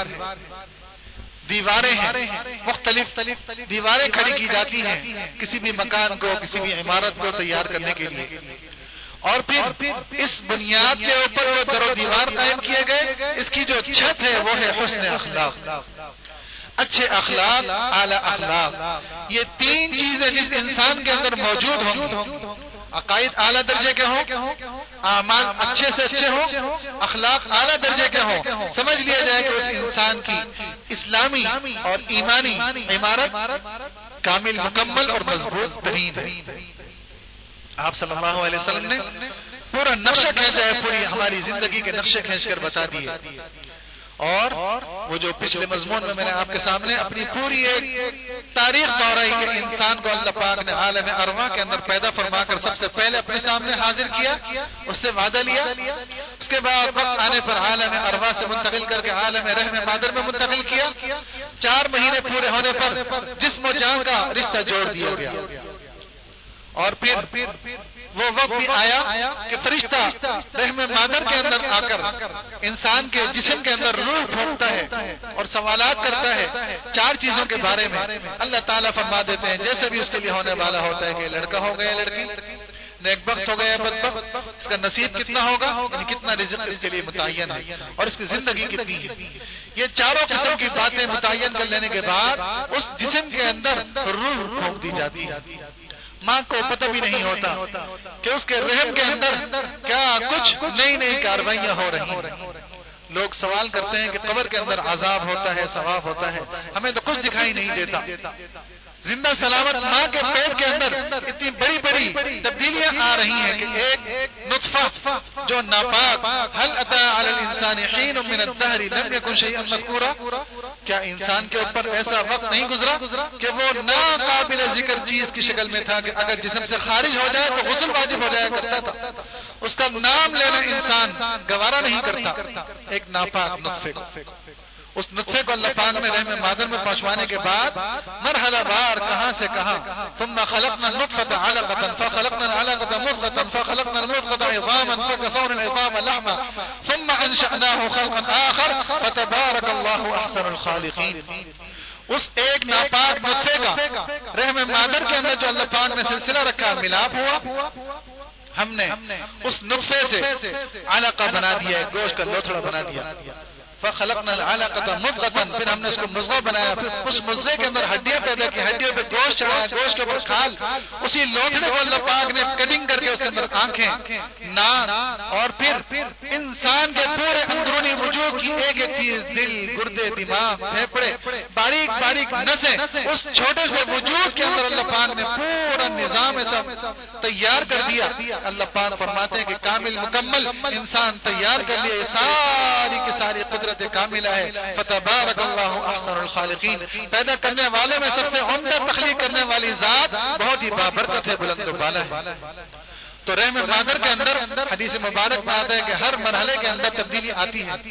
دیواریں ہیں، مختلف دیواریں کھڑی کی جاتی ہیں کسی بھی مکان کو، کسی بھی عمارت کو تیار کرنے کے لیے، اور پھر اس بنیاد کے اوپر جو در و دیوار قائم کیے گئے، اس کی جو چھت ہے وہ ہے حسن اخلاق، اچھے اخلاق، اعلیٰ اخلاق۔ یہ تین چیزیں جس انسان کے اندر موجود ہوں گی، عقائد اعلیٰ درجے کے ہوں، اعمال اچھے سے اچھے ہوں، اخلاق اعلیٰ درجے کے ہوں، سمجھ لیا جائے کہ اس انسان کی اسلامی اور ایمانی عمارت کامل، مکمل اور مضبوط ترین ہے۔ آپ صلی اللہ علیہ وسلم نے پورا نقشہ کھینچا ہے، پوری ہماری زندگی کے نقشے کھینچ کر بتا دیے. اور وہ جو پچھلے مضمون میں میں نے آپ کے سامنے اپنی پوری ایک تاریخ دہرائی کہ انسان کو اللہ پاک نے عالم ارواح کے اندر پیدا فرما کر سب سے پہلے اپنے سامنے حاضر کیا، اس سے وعدہ لیا، اس کے بعد وقت آنے پر عالم ارواح سے منتقل کر کے عالم رحم مادر میں منتقل کیا. چار مہینے پورے ہونے پر جسم و جان کا رشتہ جوڑ دیا گیا. اور پھر وہ وقت بھی آیا کہ فرشتہ رحم مادر کے اندر آ کر انسان کے جسم کے اندر روح پھونکتا ہے اور سوالات کرتا ہے چار چیزوں کے بارے میں. اللہ تعالیٰ فرما دیتے ہیں جیسے بھی اس کے لیے ہونے والا ہوتا ہے کہ لڑکا ہو گیا، لڑکی، نیک بخت ہو گیا، بدبخت، اس کا نصیب کتنا ہوگا، یعنی کتنا رزق اس کے لیے متعین ہے اور اس کی زندگی کتنی ہے. یہ چاروں قسم کی باتیں متعین کر لینے کے بعد اس جسم کے اندر روح پھونک دی جاتی ہے. ماں کو پتہ بھی نہیں ہوتا کہ اس کے رحم کے اندر کیا کچھ نئی نئی کاروائیاں ہو رہی ہیں. لوگ سوال کرتے ہیں کہ قبر کے اندر عذاب ہوتا ہے، ثواب ہوتا ہے، ہمیں تو کچھ دکھائی نہیں دیتا. زندہ سلامت ماں کے پیٹ کے اندر اتنی بڑی بڑی تبدیلیاں آ رہی ہیں کہ ایک نطفہ جو ناپاک، هل اتى على الانسان حين من الدهر لم يكن شيئا مذكورا، کیا انسان کے اوپر ایسا وقت نہیں گزرا کہ وہ ناقابل ذکر چیز کی شکل میں تھا کہ اگر جسم سے خارج ہو جائے تو غسل واجب ہو جایا کرتا تھا، اس کا نام لینا انسان گوارا نہیں کرتا. ایک ناپاک نطفے کو، اس نطفے کو اللہ پاک نے رحم مادر میں پہنچوانے کے بعد مرحلہ بار کہاں سے کہاں، ثم خلقنا النطفة علقة فخلقنا العلقة مضغة فخلقنا المضغة عظاما فكسونا العظام لحما ثم انشأناه خلقا آخر فتبارك الله احسن الخالقين. اس ایک ناپاک نطفے کا رحم مادر کے اندر جو اللہ پاک نے سلسلہ رکھا، ملاپ ہوا، ہم نے اس نطفے سے علقہ بنا دیا، گوشت کا لوتھڑا بنا دیا. فخلقنا العلقة مضغة، پھر ہم نے اس کو مضغہ بنایا، پھر اس مضغے کے اندر ہڈیاں پیدا کی، ہڈیوں پہ گوشت چڑھایا، گوشت کے اوپر کھال، اسی لوتھڑے کو اللہ پاک نے کٹنگ کر کے اس کے اندر آنکھیں، ناک اور پھر انسان کے پورے اندرونی وجود کی ایک ایک چیز، دل، گردے، دماغ، پھیپھڑے، باریک باریک نسیں، اس چھوٹے سے وجود کے اندر اللہ پاک نے پورا نظام سب تیار کر دیا. اللہ پاک فرماتے ہیں کہ کامل مکمل انسان تیار کر لیا، ساری کی ساری قدرت کاملہ ہے. فتبارک اللہ احسن الخالقین، پیدا کرنے والوں میں سب سے عمدہ تخلیق کرنے والی ذات بہت ہی بابرکت ہے، بلند و بالا ہے. تو رحم مادر کے اندر حدیث مبارک میں آتا ہے کہ ہر مرحلے کے اندر تبدیلی آتی ہے.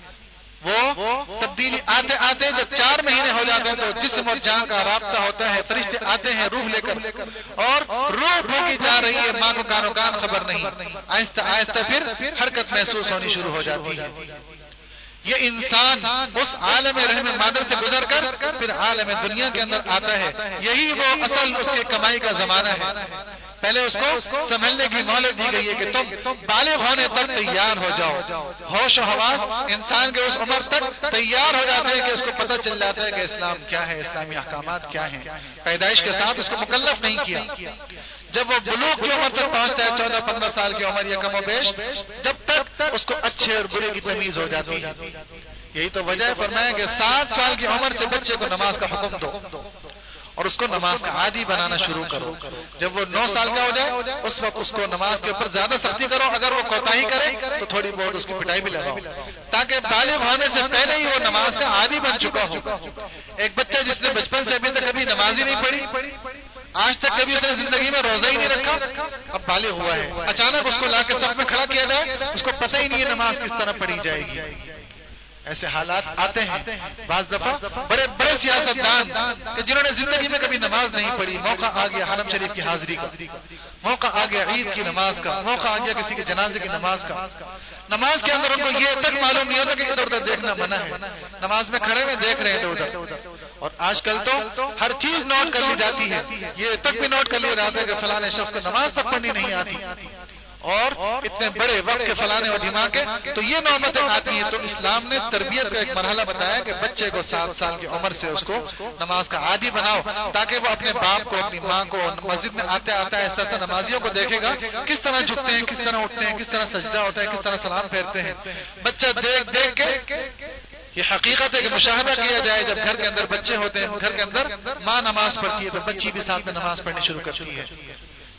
وہ تبدیلی آتے آتے جب چار مہینے ہو جاتے ہیں تو جسم اور جان کا رابطہ ہوتا ہے، فرشتے آتے ہیں روح لے کر اور روح پھونکی جا رہی ہے، ماں کو کانو کان خبر نہیں. آہستہ آہستہ پھر حرکت محسوس ہونی شروع ہو جاتی ہے. یہ انسان اس عالم رحم مادر سے گزر کر پھر عالم دنیا کے اندر آتا ہے. یہی وہ اصل اس کے کمائی کا زمانہ ہے. پہلے اس کو سمجھنے کی مہلت دی گئی ہے کہ تم بالغ ہونے تک تیار ہو جاؤ. ہوش و حواس انسان کے اس عمر تک تیار ہو جاتے ہیں کہ اس کو پتہ چل جاتا ہے کہ اسلام کیا ہے، اسلامی احکامات کیا ہیں. پیدائش کے ساتھ اس کو مکلف نہیں کیا. جب وہ بلوغ کی عمر تک پہنچتا ہے، چودہ پندرہ سال کی عمر یا کم و بیش، جب تک اس کو اچھے اور برے کی تمیز ہو جاتی ہے. یہی تو وجہ ہے فرمایا کہ سات سال کی عمر سے بچے کو نماز کا حکم دو اور اس کو نماز کا عادی بنانا شروع کرو. جب وہ نو سال کا ہو جائے اس وقت اس کو نماز کے اوپر زیادہ سختی کرو. اگر وہ کوتاہی کرے تو تھوڑی بہت اس کی پٹائی بھی لگاؤ تاکہ بالغ ہونے سے پہلے ہی وہ نماز کا عادی بن چکا ہو. ایک بچہ جس نے بچپن سے ابھی تک کبھی نماز ہی نہیں پڑھی، آج تک کبھی اس نے زندگی میں روزہ ہی نہیں رکھا، اب بالغ ہوا ہے، اچانک اس کو لا کے صف میں کھڑا کیا جائے، اس کو پتہ ہی نہیں ہے نماز کس طرح پڑھی جائے گی. ایسے حالات آتے ہیں. بعض دفعہ بڑے بڑے سیاستدان کہ جنہوں نے زندگی میں کبھی نماز نہیں پڑھی، موقع آ گیا حرم شریف کی حاضری کا، موقع آ گیا عید کی نماز کا، موقع آ گیا کسی کے جنازے کی نماز کا. نماز کے اندر ان کو یہ تک معلوم نہیں ہوتا کہ ادھر ادھر دیکھنا منع ہے. نماز میں کھڑے میں دیکھ رہے ہیں ادھر ادھر. اور آج کل تو ہر چیز نوٹ کر لی جاتی ہے. یہ تک بھی نوٹ کر لیا جاتا ہے کہ فلانے شخص کو نماز تک پڑھنی نہیں آتی اور اتنے بڑے وقت کے فلانے اور دماغ کے، تو یہ نعمتیں آتی ہیں. تو اسلام نے تربیت کا ایک مرحلہ بتایا کہ بچے کو سات سال کی عمر سے اس کو نماز کا عادی بناؤ تاکہ وہ اپنے باپ کو، اپنی ماں کو مسجد میں آتے آتا ہے ایسا ایسا نمازیوں کو دیکھے گا کس طرح جھکتے ہیں، کس طرح اٹھتے ہیں، کس طرح سجدہ ہوتا ہے، کس طرح سلام پھیرتے ہیں. بچہ دیکھ دیکھ کے یہ حقیقت ہے کہ مشاہدہ کیا جائے. جب گھر کے اندر بچے ہوتے ہیں، گھر کے اندر ماں نماز پڑھتی ہے تو بچی بھی ساتھ میں نماز پڑھنی شروع کرتی ہے.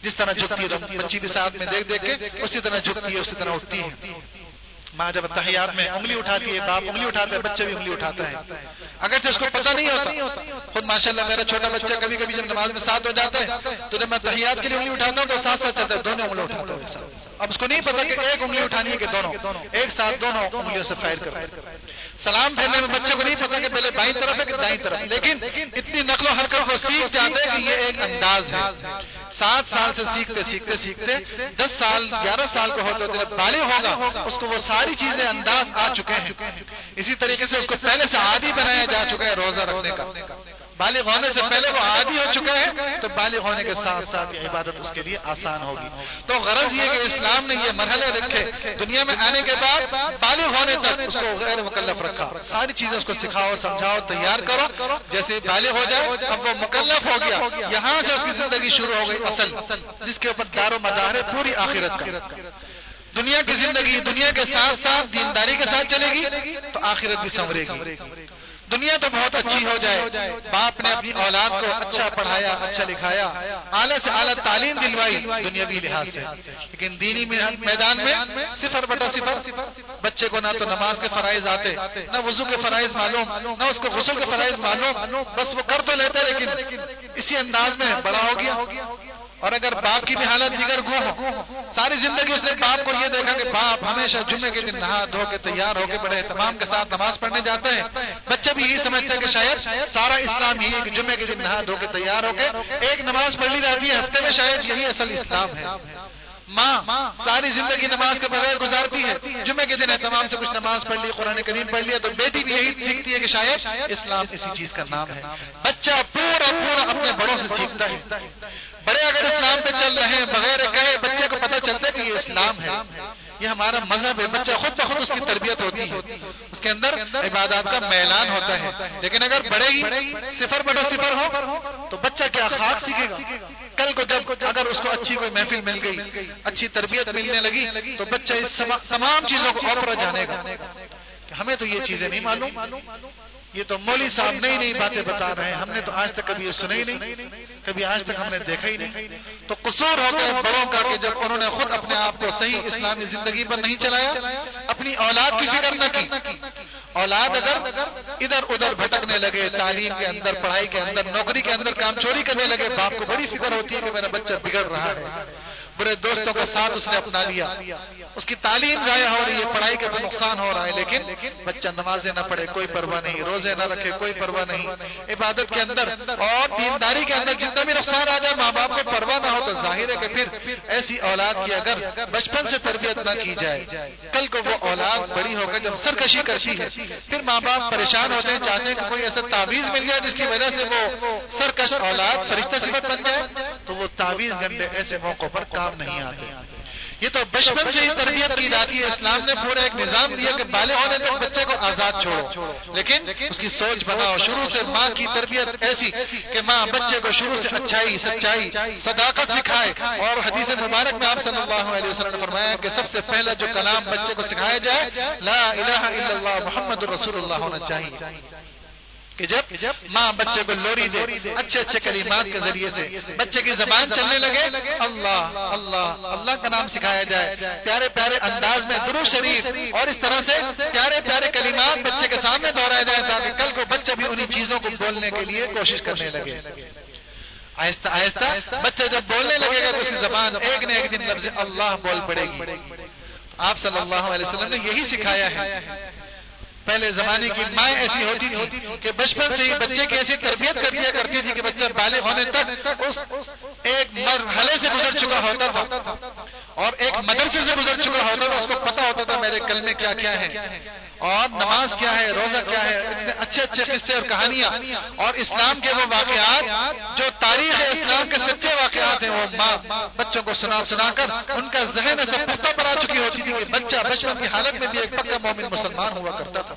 جس طرح جھکتی ہے بچی بھی ساتھ میں دیکھ دیکھ کے اسی طرح جھکتی ہے، اسی طرح اٹھتی ہے۔ ماں جب تحیات میں انگلی اٹھاتی ہے، باپ انگلی اٹھاتا ہے، بچہ بھی انگلی اٹھاتا ہے، اگرچہ اس کو پتہ نہیں ہوتا۔ خود ماشاءاللہ میرا چھوٹا بچہ کبھی کبھی جب نماز میں ساتھ ہو جاتا ہے تو جب میں تحیات کے لیے انگلی اٹھاتا ہوں تو ساتھ ساتھ چلتا ہے، دونوں انگلی اٹھاتا ہوں۔ اب اس کو نہیں پتا کہ ایک انگلی اٹھانی ہے کہ دونوں ایک ساتھ دونوں انگلیوں سے فائر کرتے ہیں۔ سلام پھیرنے میں بچے کو نہیں پتا کہ پہلے بائیں طرف ہے کہ دائیں طرف، لیکن اتنی نقل و حرکت کو سیکھ جاتے ہیں کہ یہ ایک انداز ہے۔ سات سال سے سیکھتے سیکھتے سیکھتے دس سال گیارہ سال کو ہوتے ہوتے جب بالغ ہوگا اس کو وہ ساری چیزیں انداز آ چکے ہیں۔ اسی طریقے سے اس کو پہلے سے عادی بنایا جا چکا ہے روزہ رکھنے کا، بالغ ہونے سے پہلے وہ عادی ہو چکا ہے، تو بالغ ہونے کے ساتھ ساتھ یہ عبادت اس کے لیے آسان ہوگی۔ تو غرض یہ کہ اسلام نے یہ مرحلے رکھے، دنیا میں آنے کے بعد بالغ ہونے تک اس کو غیر مکلف رکھا، ساری چیزیں اس کو سکھاؤ سمجھاؤ تیار کرو، جیسے بالغ ہو جائے اب وہ مکلف ہو گیا، یہاں سے اس کی زندگی شروع ہو گئی اصل، جس کے اوپر دار و مدار ہے پوری آخرت کا۔ دنیا کی زندگی دنیا کے ساتھ ساتھ دینداری کے ساتھ چلے گی تو آخرت بھی سنورے گی۔ دنیا تو بہت اچھی ہو جائے، باپ نے اپنی اولاد کو اچھا پڑھایا اچھا لکھایا اعلیٰ سے اعلیٰ تعلیم دلوائی دنیاوی لحاظ سے، لیکن دینی میدان میں صفر بٹا صفر، بچے کو نہ تو نماز کے فرائض آتے، نہ وضو کے فرائض معلوم، نہ اس کو غسل کے فرائض معلوم، بس وہ کر تو لیتے لیکن اسی انداز میں بڑا ہو گیا۔ اور اگر باپ کی بھی حالت دیگر گو ہو، ساری زندگی اس نے باپ کو یہ دیکھا کہ باپ ہمیشہ جمعے کے دن نہا دھو کے تیار ہو کے بڑے اہتمام کے ساتھ نماز پڑھنے جاتے ہیں، بچہ بھی یہی سمجھتا ہے کہ شاید سارا اسلام یہی ہے کہ جمعے کے دن نہا دھو کے تیار ہو کے ایک نماز پڑھ لی جاتی ہے ہفتے میں، شاید یہی اصل اسلام ہے۔ ماں ساری زندگی نماز کے بغیر گزارتی ہے، جمعے کے دن اہتمام سے کچھ نماز پڑھ لی قرآن کریم پڑھ لیا، تو بیٹی بھی یہی سیکھتی ہے کہ شاید اسلام اسی چیز کا نام ہے۔ بچہ پورا پورا اپنے بڑوں سے سیکھتا ہے، بڑے اگر اسلام پہ چل رہے ہیں بغیر کہے بچے کو پتہ چلتا ہے کہ یہ اسلام ہے، یہ ہمارا مذہب ہے، بچہ خود بخود اس کی تربیت ہوتی ہے، اس کے اندر عبادات کا میلان ہوتا ہے۔ لیکن اگر بڑے ہی صفر بٹا صفر ہو تو بچہ کیا خاک سیکھے گا؟ کل کو جب اگر اس کو اچھی کوئی محفل مل گئی، اچھی تربیت ملنے لگی تو بچہ اس تمام چیزوں کو اوپر جانے گا کہ ہمیں تو یہ چیزیں نہیں معلوم، یہ تو مولوی صاحب نئی نئی باتیں بتا رہے ہیں، ہم نے تو آج تک کبھی یہ سنا ہی نہیں، کبھی آج تک ہم نے دیکھا ہی نہیں۔ تو قصور ہوتا ہے بڑوں کا کہ جب انہوں نے خود اپنے آپ کو صحیح اسلامی زندگی پر نہیں چلایا، اپنی اولاد کی فکر نہ کی۔ اولاد اگر ادھر ادھر بھٹکنے لگے، تعلیم کے اندر پڑھائی کے اندر نوکری کے اندر کام چوری کرنے لگے، باپ کو بڑی فکر ہوتی ہے کہ میرا بچہ بگڑ رہا ہے، برے دوستوں کا ساتھ اس نے اپنا لیا، اس کی تعلیم ضائع ہو رہی ہے، پڑھائی کا نقصان ہو رہا ہے، لیکن بچہ نمازیں نہ پڑھے کوئی پرواہ نہیں، روزے نہ رکھے کوئی پرواہ نہیں، عبادت کے اندر اور دینداری کے اندر جتنا بھی نقصان آ جائے ماں باپ کو پرواہ نہ ہو، تو ظاہر ہے کہ پھر ایسی اولاد کی اگر بچپن سے تربیت نہ کی جائے، کل کو وہ اولاد بڑی ہو کر جب سرکشی کرتی ہے پھر ماں باپ پریشان ہوتے ہیں، چاہتے ہیں کہ کوئی ایسا تعویذ مل جائے جس کی وجہ سے وہ سرکش اولاد فرشتہ صفت بن جائے، تو وہ تعویذ گنڈے ایسے موقع پر کام نہیں آتے۔ یہ تو بچپن سے ہی تربیت کی جاتی ہے، اسلام نے پورا ایک نظام دیا کہ بالغ ہونے تک بچے کو آزاد چھوڑو، لیکن اس کی سوچ بناؤ شروع سے، ماں کی تربیت ایسی کہ ماں بچے کو شروع سے اچھائی سچائی صداقت سکھائے، اور حدیث مبارک میں آپ صلی اللہ علیہ وسلم نے فرمایا کہ سب سے پہلا جو کلام بچے کو سکھایا جائے لا الہ الا اللہ محمد رسول اللہ ہونا چاہیے، کہ جب ماں بچے کو لوری دے اچھے اچھے کلمات کے ذریعے سے بچے کی زبان چلنے لگے، اللہ اللہ اللہ کا نام سکھایا جائے، پیارے پیارے انداز میں درود شریف اور اس طرح سے پیارے پیارے کلمات بچے کے سامنے دہرایا جائے، تاکہ کل کو بچہ بھی انہی چیزوں کو بولنے کے لیے کوشش کرنے لگے۔ آہستہ آہستہ بچہ جب بولنے لگے گا تو اس کی زبان ایک نہ ایک دن لفظ اللہ بول پڑے گی۔ آپ صلی اللہ علیہ وسلم نے یہی سکھایا ہے۔ پہلے زمانے کی مائیں ایسی ہوتی تھی کہ بچپن سے ہی بچے کی ایسی تربیت کر دیا کرتی تھی کہ بچہ بالغ ہونے تک اس ایک مرحلے سے گزر چکا ہوتا تھا اور ایک مدرسے سے گزر چکا ہوتا تھا، اس کو پتا ہوتا تھا میرے کلمے کیا کیا ہے اور نماز کیا ہے، روزہ کیا ہے، اتنے اچھے اچھے قصے اور کہانیاں اور اسلام کے وہ واقعات جو تاریخ اسلام کے سچے واقعات ہیں، وہ ماں بچوں کو سنا سنا کر ان کا ذہن ایسا پختہ بنا چکی ہوتی تھی کہ بچہ بچپن کی حالت میں بھی ایک پکا مومن مسلمان ہوا کرتا تھا۔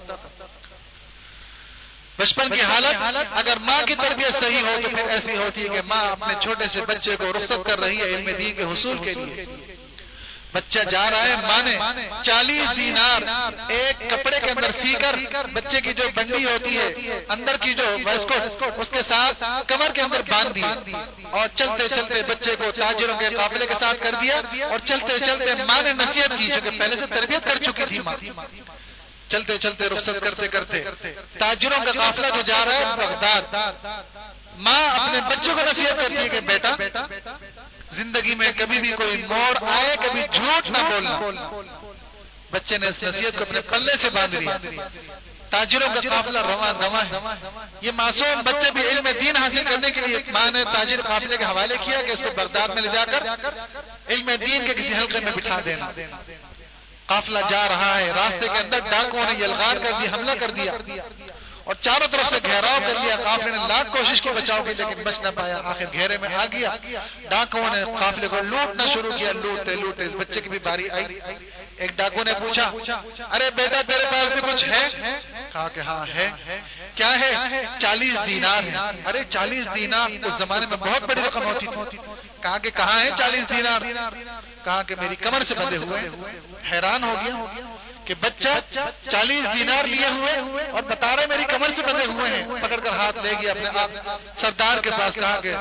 بچپن کی حالت اگر ماں کی تربیت صحیح ہو تو پھر ایسی ہوتی ہے کہ ماں اپنے چھوٹے سے بچے کو رخصت کر رہی ہے علم دین کے حصول کے لیے، بچہ جا رہا ہے، ماں نے چالیس دینار ایک کپڑے کے اندر سی کر بچے کی جو بندی ہوتی ہے اندر کی جو ویسکوٹ اس کے ساتھ کمر کے اندر باندھ دی اور چلتے چلتے بچے کو تاجروں کے قافلے کے ساتھ کر دیا اور چلتے چلتے ماں نے نصیحت کی، چونکہ پہلے سے تربیت کر چکی تھی ماں، چلتے چلتے رخصت کرتے کرتے تاجروں کا قافلہ جو جا رہا ہے بغداد، ماں اپنے بچوں کو نصیحت کرتی ہے کہ بیٹا زندگی میں کبھی بھی کوئی موڑ آئے کبھی جھوٹ نہ بولنا۔ بچے نے اس نصیحت کو اپنے پلے سے باندھ لیا۔ تاجروں کا قافلہ رواں دواں ہے، یہ معصوم بچے بھی علم دین حاصل کرنے کے لیے ماں نے تاجر قافلے کے حوالے کیا کہ اس کو بغداد میں لے جا کر علم دین کے کسی حلقے میں بٹھا دینا۔ قافلہ جا رہا ہے، راستے کے اندر ڈاکوؤں نے یلغار کر دیا، حملہ کر دیا اور چاروں طرف سے گھیراؤ کر لیا۔ قافلے نے لاکھ کوشش کی بچاؤ کی لیکن بچ نہ پایا، آخر گھیرے میں آ گیا۔ ڈاکوؤں نے قافلے کو لوٹنا شروع کیا، لوٹتے لوٹتے اس بچے کی بھی باری آئی۔ ایک ڈاکو نے پوچھا، ارے بیٹا تیرے پاس بھی کچھ ہے؟ کہا کہ ہاں ہے۔ کیا ہے؟ چالیس دینار ہے۔ ارے چالیس دینار اس زمانے میں بہت بڑی رقم ہوتی تھی۔ کہا کہ کہاں ہے چالیس دینار؟ کہا کہ میری کمر سے بندھے ہوئے۔ حیران ہو گیا کہ بچہ چالیس دینار لیے ہوئے اور بتا رہے میری کمر سے بندھے ہوئے ہیں۔ پکڑ کر ہاتھ لے گیا اپنے آپ سردار کے پاس، کہا کہ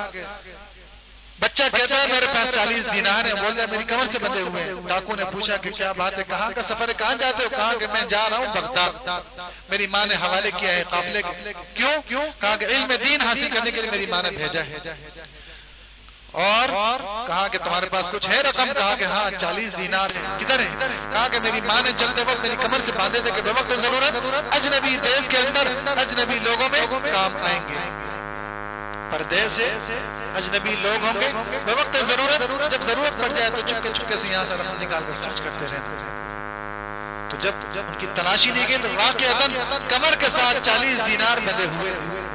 بچہ کہتا ہے میرے پاس چالیس دینار ہے، بول رہا میری کمر سے بندھے ہوئے ہیں۔ ڈاکو نے پوچھا کہ کیا بات ہے، کہاں کا سفر ہے، کہاں جاتے ہو؟ کہا کہ میں جا رہا ہوں بغداد، میری ماں نے حوالے کیا ہے قافلے کے۔ کیوں؟ کہا کہ علم دین حاصل کرنے کے لیے میری ماں نے بھیجا ہے۔ اور کہا کہ تمہارے پاس کچھ ہے رقم؟ کہا کہ ہاں چالیس دینار ہے۔ کدھر ہے؟ کہا کہ میری ماں نے چلتے وقت میری کمر سے باندھے تھے کہ بے وقت ضرورت اجنبی دیش کے اندر اجنبی لوگوں میں کام آئیں گے۔ پردیس ہے، اجنبی لوگ ہوں گے، بے وقت ضرورت جب ضرورت پڑ جائے تو چپکے چپکے سے یہاں سے رقم نکال کر خرچ کرتے رہتے۔ تو جب جب ان کی تلاشی لی گئی تو واقعتاً کمر کے ساتھ چالیس دینار بندھے ہوئے۔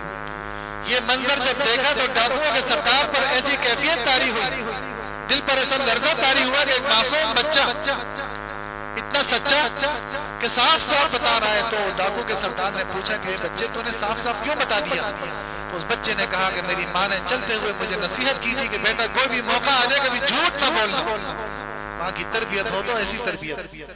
یہ منظر جب دیکھا تو ڈاکوؤں کے سردار پر ایسی کیفیت طاری ہوئی، دل پر ایسا لرزہ طاری ہوا کہ ایک معصوم بچہ اتنا سچا کہ صاف صاف بتا رہا ہے۔ تو ڈاکو کے سردار نے پوچھا کہ بچے تو نے صاف صاف کیوں بتا دیا؟ تو اس بچے نے کہا کہ میری ماں نے چلتے ہوئے مجھے نصیحت کی تھی کہ بیٹا کوئی بھی موقع آ جائے کبھی جھوٹ نہ بولنا۔ ماں کی تربیت ہو تو ایسی تربیت۔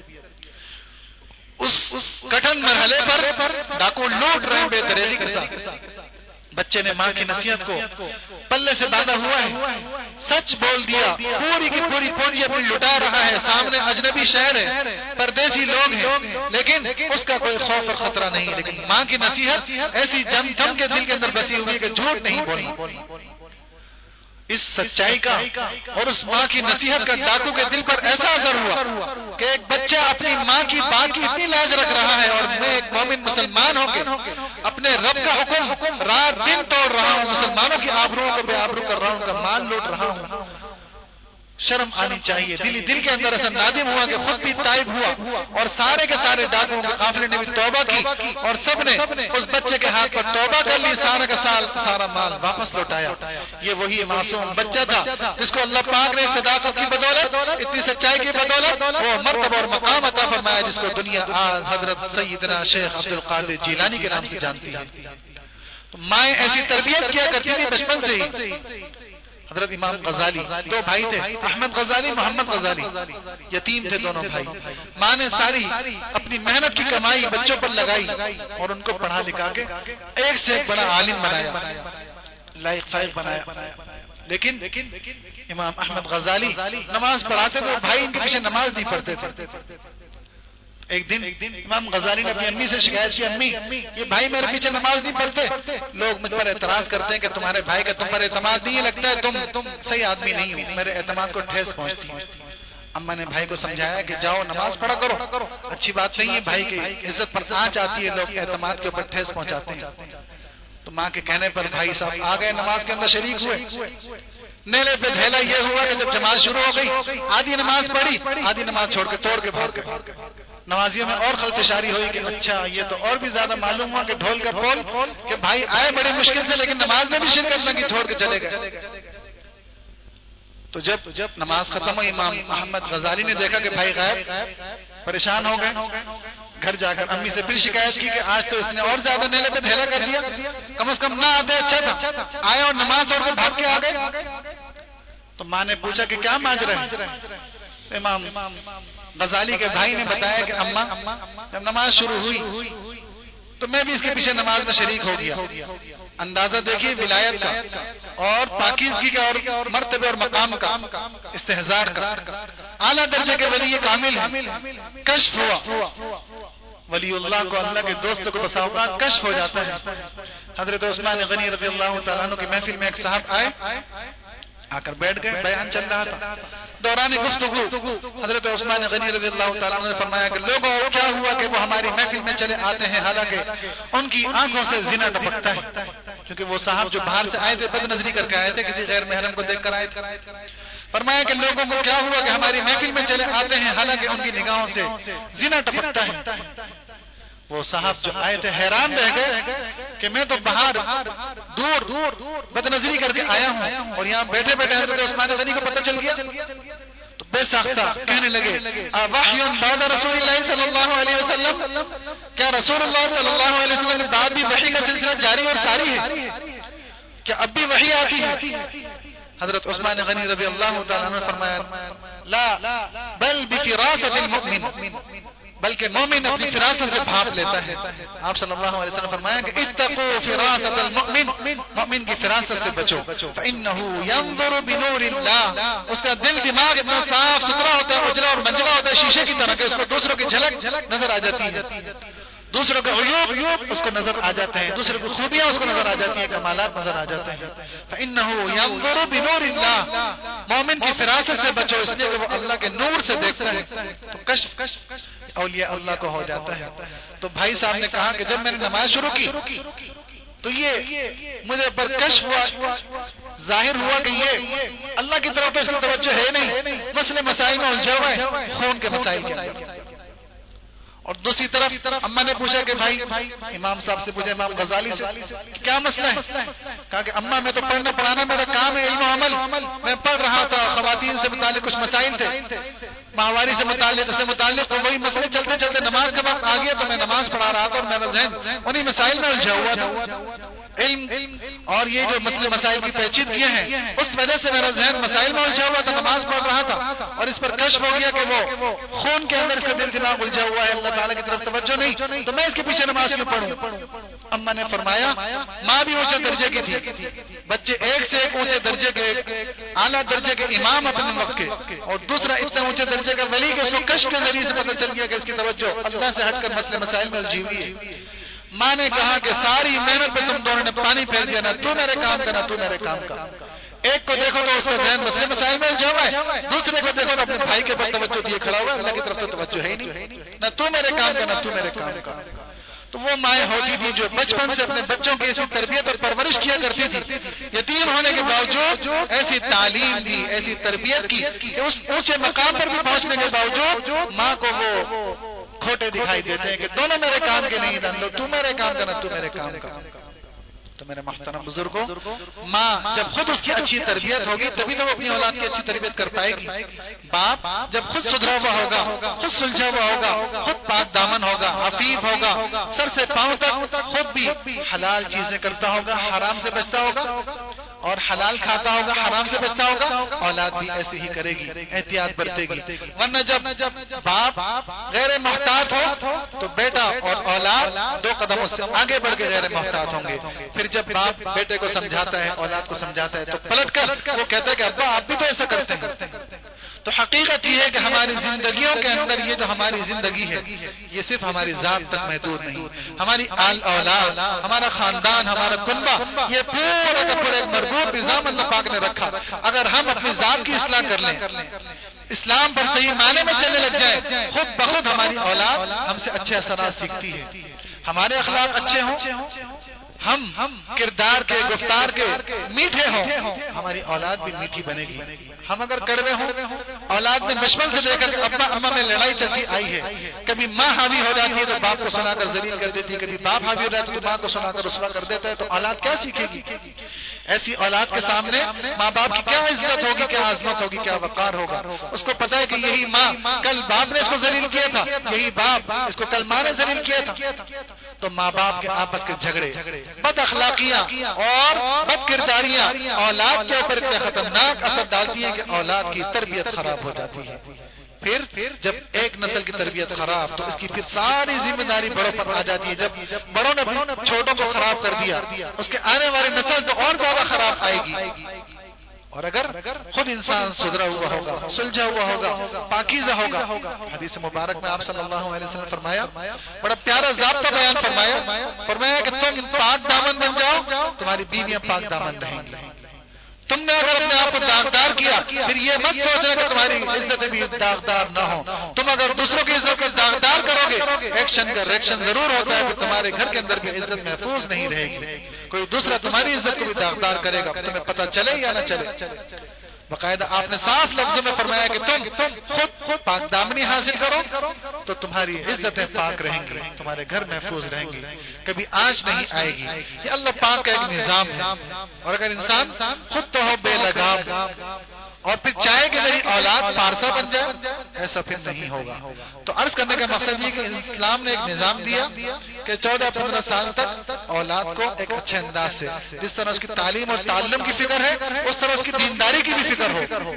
اس کٹھن مرحلے پر ڈاکو لوٹ رہے ہیں بے دریغی کے ساتھ۔ بچے نے ماں کی نصیحت کو پلے سے باندھا ہوا ہے، سچ بول دیا، پوری کی پوری پونجی اپنی لٹا رہا ہے۔ سامنے اجنبی شہر ہے، پردیسی لوگ ہیں، لیکن اس کا کوئی خوف اور خطرہ نہیں ہے۔ لیکن ماں کی نصیحت ایسی جم جم کے دل کے اندر بسی ہوئی ہے کہ جھوٹ نہیں بولنا۔ اس سچائی کا اور اس ماں کی نصیحت کا ڈاکو کے دل پر ایسا اثر ہوا کہ ایک بچہ اپنی ماں کی بات کی اتنی لاج رکھ رہا ہے اور میں ایک مومن مسلمان ہو کے اپنے رب کا حکم رات دن توڑ رہا ہوں، مسلمانوں کی آبروؤں کو بے آبرو کر رہا ہوں، ان کا مال لوٹ رہا ہوں۔ شرم آنی چاہیے۔ دل دل کے اندر ایسا نادم ہوا کہ خود بھی تائب ہوا اور سارے کے سارے ڈاکوؤں کے قافلے نے بھی توبہ کی اور سب نے اس بچے کے ہاتھ پر توبہ کر لی، سارا کا سال سارا مال واپس لوٹایا۔ یہ وہی معصوم بچہ تھا جس کو اللہ پاک نے صداقت کی بدولت، اتنی سچائی کی بدولت وہ مرتبہ اور مقام عطا فرمایا جس کو دنیا آج حضرت سیدنا شیخ عبد القادر جیلانی کے نام سے جانتی ہے۔ تو مائیں ایسی تربیت کیا کرتی تھی بچپن سے ہی۔ حضرت امام غزالی دو بھائی تھے، احمد غزالی محمد غزالی، یتیم تھے دونوں بھائی۔ ماں نے ساری اپنی محنت کی کمائی بچوں پر لگائی اور ان کو پڑھا لکھا کے ایک سے ایک بڑا عالم بنایا، لائق فائق بنایا۔ لیکن امام احمد غزالی نماز پڑھاتے تھے، بھائی ان کے پیچھے نماز نہیں پڑھتے تھے۔ ایک دن امام غزالی نے اپنی امی سے شکایت کی، امی یہ بھائی میرے پیچھے نماز نہیں پڑھتے، لوگ مجھ پر اعتراض کرتے ہیں کہ تمہارے بھائی کا تم پر اعتماد نہیں، لگتا ہے تم تم صحیح آدمی نہیں ہو، میرے اعتماد کو ٹھیس پہنچتی ہے۔ اما نے بھائی کو سمجھایا کہ جاؤ نماز پڑھا کرو، اچھی بات نہیں ہے، بھائی کی عزت پر آنچ آتی ہے، لوگ اعتماد کے اوپر ٹھیس پہنچاتے ہیں۔ تو ماں کے کہنے پر بھائی صاحب آ گئے، نماز کے اندر شریک ہوئے۔ نیلے پہ ڈھیلا یہ ہوا کہ جب جماعت شروع ہو گئی، آدھی نماز پڑھی، آدھی نماز چھوڑ کے توڑ کے بھاگ کے نمازیوں میں اور خلفشاری ہوئی کہ اچھا یہ تو اور بھی زیادہ معلوم ہوا کہ ڈھول کا پول کہ بھائی آئے بڑے مشکل سے لیکن نماز میں بھی شرکت نہ کی، چھوڑ کے چلے گئے۔ تو جب جب نماز ختم ہوئی امام محمد غزالی نے دیکھا کہ بھائی غائب، پریشان ہو گئے، گھر جا کر امی سے پھر شکایت کی کہ آج تو اس نے اور زیادہ نیلے پہ ڈھیلا کر دیا، کم از کم نہ آتے اچھا تھا، آئے اور نماز چھوڑ کے بھاگ کے آ گئے۔ تو ماں نے پوچھا کہ کیا مانج رہے ہیں؟ امام غزالی کے بھائی نے بتایا کہ اماں جب نماز شروع ہوئی تو میں بھی اس کے پیچھے نماز میں شریک ہو گیا. اندازہ دیکھیے ولایت کا اور پاکیزگی کا اور مرتبے اور مقام کا، استحضار کا. اعلیٰ درجے کے ولی کامل ہیں. کشف ہوا ولی اللہ کو، اللہ کے دوست کو بسا اوقات کشف ہو جاتا ہے. حضرت عثمان غنی رضی اللہ تعالیٰ عنہ کی محفل میں ایک صاحب آئے، آ کر بیٹھ گئے. بیان چل رہا تھا، دوران گفتگو حضرت عثمان غنی رضی اللہ تعالیٰ عنہ نے فرمایا کہ لوگوں کیا ہوا کہ وہ ہماری محفل میں چلے آتے ہیں حالانکہ ان کی آنکھوں سے زنا ٹپکتا ہے. کیونکہ وہ صاحب جو باہر سے آئے تھے بد نظری کر کے آئے تھے، کسی غیر محرم کو دیکھ کر آئے تھے. فرمایا کہ لوگوں کو کیا ہوا کہ ہماری محفل میں چلے آتے ہیں حالانکہ ان کی نگاہوں سے زنا ٹپکتا ہے. وہ صاحب جو آئے تھے حیران رہ گئے کہ میں تو باہر دور دور بد نظری کر کے آیا ہوں اور یہاں بیٹھے بیٹھے حضرت عثمان غنی کو پتہ چل گیا. تو بے ساختہ کہنے لگے وحی بعد رسول اللہ صلی اللہ علیہ وسلم، کیا رسول اللہ صلی اللہ علیہ وسلم کے بعد بھی وحی کا سلسلہ جاری اور ساری ہے؟ کیا اب بھی وحی آتی ہے؟ حضرت عثمان غنی رضی اللہ تعالیٰ عنہ نے فرمایا لا بل بفراست المؤمن، بلکہ مومن اپنی فراست سے بھاپ لیتا ہے. آپ صلی اللہ علیہ وسلم فرمایا کہ اتقوا فراست المؤمن، مومن کی فراست سے بچو. فإنه ينظر بنور اللہ، اس کا دل دماغ اتنا صاف ستھرا ہوتا ہے، اجلا اور منجلا ہوتا ہے شیشے کی طرح کہ اس کو دوسروں کی جھلک نظر آ جاتی ہے، دوسروں کے عیوب اس کو نظر آ جاتے ہیں، دوسروں کی خوبیاں اس کو نظر آ جاتی ہیں، کمالات نظر آ جاتے ہیں. فإنه ينظر بنور اللہ، مومن کی فراست سے بچو اس لیے کہ وہ اللہ کے نور سے دیکھتا ہے. تو کشف اولیاء اللہ کو ہو جاتا ہے. تو بھائی صاحب نے کہا کہ جب میں نے نماز شروع کی تو یہ مجھے پر کشف ہوا، ظاہر ہوا کہ یہ اللہ کی طرف اس کی توجہ ہے نہیں، مسئلے مسائل میں الجھا ہوا ہے، خون کے مسائل کے اندر. اور دوسری طرف اماں نے پوچھا کہ بھائی امام صاحب سے پوچھا، امام غزالی سے، کیا مسئلہ ہے؟ کہا کہ اماں میں تو پڑھنا پڑھانا میرا کام ہے، علم و عمل میں پڑھ رہا تھا، خواتین سے متعلق کچھ مسائل تھے، ماہواری سے متعلق سے متعلق تو وہی مسئلے چلتے چلتے نماز کا وقت آ گیا تو میں نماز پڑھا رہا تھا اور میرا ذہن انہی مسائل میں الجھا ہوا تھا. علم اور یہ جو مسئلے مسائل کی پیچیدگیاں ہیں اس وجہ سے میرا ذہن مسائل میں الجھا ہوا تھا، نماز پڑھ رہا تھا اور اس پر کشف ہو گیا کہ وہ خون کے اندر اس کا دل دماغ الجھا ہوا ہے، اللہ تعالیٰ کی طرف توجہ نہیں، تو میں اس کے پیچھے نماز کیوں پڑھوں؟ اماں نے فرمایا ماں بھی اونچے درجے کی تھی، بچے ایک سے ایک اونچے درجے کے اعلیٰ درجے کے امام اپنے وقت کے، اور دوسرا اتنے اونچے درجے کا ولی کہ اس کو کشف کے ذریعے سے پتہ چل گیا کہ اس کی توجہ اللہ سے ہٹ کر مسئلے مسائل میں الجھی ہوئی ہے. ماں نے کہا کہ ساری محنت پہ تم دونوں نے پانی پھیر دیا، نہ تو میرے کام کا نہ تو میرے کام کا. ایک کو دیکھو تو اس کا ذہن مسئلے مسائل میں الجھا ہوا ہے، دوسرے کو دیکھو تو اپنے بھائی کے پر توجہ دیے کھڑا ہوا ہے، اللہ کی طرف سے توجہ ہے ہی نہیں، نہ تو میرے کام کا نہ تو میرے کام کا. تو وہ مائیں ہوتی تھی جو بچپن سے اپنے بچوں کی ایسی تربیت اور پرورش کیا کرتی تھی، یتیم ہونے کے باوجود ایسی تعلیم دی، ایسی تربیت کی کہ اس اونچے مقام پر بھی پہنچنے کے باوجود ماں کو وہ کھوٹے دکھائی دیتے ہیں کہ دونوں میرے کام کے نہیں، نہ تو میرے کام کا نہ تو میرے کام کا. تو میرے محترم بزرگوں، ماں جب خود اس کی اچھی تربیت ہوگی تبھی تو وہ اپنی اولاد کی اچھی تربیت کر پائے گی. باپ جب خود سدھرا ہوا ہوگا، خود سلجھا ہوا ہوگا، خود پاک دامن ہوگا، عفیف ہوگا، سر سے پاؤں تک خود بھی حلال چیزیں کرتا ہوگا، حرام سے بچتا ہوگا اور حلال کھاتا ہوگا، حرام سے بچتا ہوگا، اولاد بھی ایسے ہی کرے گی، احتیاط برتے گی. ورنہ جب باپ غیر محتاط ہو تو بیٹا اور اولاد دو قدموں سے آگے بڑھ کے غیر محتاط ہوں گے. پھر جب باپ بیٹے کو سمجھاتا ہے، اولاد کو سمجھاتا ہے تو پلٹ کر وہ کہتا ہے کہ ابا آپ بھی تو ایسا کرتے ہیں. تو حقیقت یہ ہے کہ ہماری زندگیوں کے اندر یہ جو ہماری زندگی ہے یہ صرف ہماری ذات تک محدود نہیں، ہماری آل اولاد، ہمارا خاندان، ہمارا کنبہ، یہ پورا کا پورا ایک مربوط نظام اللہ پاک نے رکھا. اگر ہم اپنی ذات کی اصلاح کر لیں، اسلام پر صحیح معنی میں چلنے لگ جائیں، خود بخود ہماری اولاد ہم سے اچھے اثرات سیکھتی ہے. ہمارے اخلاق اچھے ہوں، ہم کردار کے گفتار کے میٹھے ہوں، ہماری اولاد بھی میٹھی بنے گی. ہم اگر کڑوے ہوں، اولاد میں بچپن سے لے کر ابا اما میں لڑائی چلتی آئی ہے، کبھی ماں حاوی ہو جاتی ہے تو باپ کو سنا کر ذلیل کر دیتی ہے، کبھی باپ حاوی ہو جاتا ہے تو ماں کو سنا کر رسوا کر دیتا ہے، تو اولاد کیا سیکھے گی؟ ایسی اولاد کے سامنے ماں باپ کی کیا عزت ہوگی، کیا عظمت ہوگی، کیا وقار ہوگا. اس کو پتا ہے کہ یہی ماں کل باپ نے اس کو ذلیل کیا تھا، یہی باپ اس کو کل ماں نے ذلیل کیا تھا. تو ماں باپ کے آپس کے جھگڑے، بد اخلاقیاں اور بد کرداریاں اولاد کے اوپر اتنے خطرناک اثر ڈالتی ہیں کہ اولاد کی تربیت خراب ہو جاتی ہے. پھر جب ایک نسل کی تربیت خراب تو اس کی پھر ساری ذمہ داری بڑوں پر آ جاتی ہے. جب بڑوں نے چھوٹوں کو خراب کر دیا اس کے آنے والی نسل تو اور زیادہ خراب آئے گی. اور اگر خود انسان سدھرا ہوا ہوگا, سلجھا ہوا ہوگا, پاکیزہ ہوگا. حدیث مبارک میں آپ صلی اللہ علیہ وسلم فرمایا, بڑا پیارا ضابطہ بیان فرمایا فرمایا کہ تم پاک دامن بن جاؤ, تمہاری بیویاں پاک دامن رہیں گی. تم نے اگر اپنے آپ کو داغدار کیا پھر یہ مت سوچنا کہ تمہاری عزت بھی داغدار نہ ہو. تم اگر دوسروں کی عزت کو داغدار کرو گے, ایکشن کا ریئیکشن ضرور ہوتا ہے, پھر تمہارے گھر کے اندر بھی عزت محفوظ نہیں رہے گی. کوئی دوسرا تمہاری عزت کو بھی داغدار کرے گا, تمہیں پتہ چلے یا نہ چلے. باقاعدہ آپ نے صاف لفظوں میں فرمایا کہ تم خود پاک دامنی حاصل کرو تو تمہاری عزتیں پاک رہیں گی, تمہارے گھر محفوظ رہیں گی, کبھی آنچ نہیں آئے گی. یہ اللہ پاک کا ایک نظام ہے. اور اگر انسان خود تو ہو بے لگام اور پھر چاہے کہ میری اولاد پارسا بن جائے, ایسا پھر نہیں ہوگا. تو عرض کرنے کا مقصد یہ کہ اسلام نے ایک نظام دیا کہ چودہ پندرہ سال تک اولاد کو ایک اچھے انداز سے, جس طرح اس کی تعلیم اور تعلم کی فکر ہے اس طرح اس کی دینداری کی بھی فکر ہو,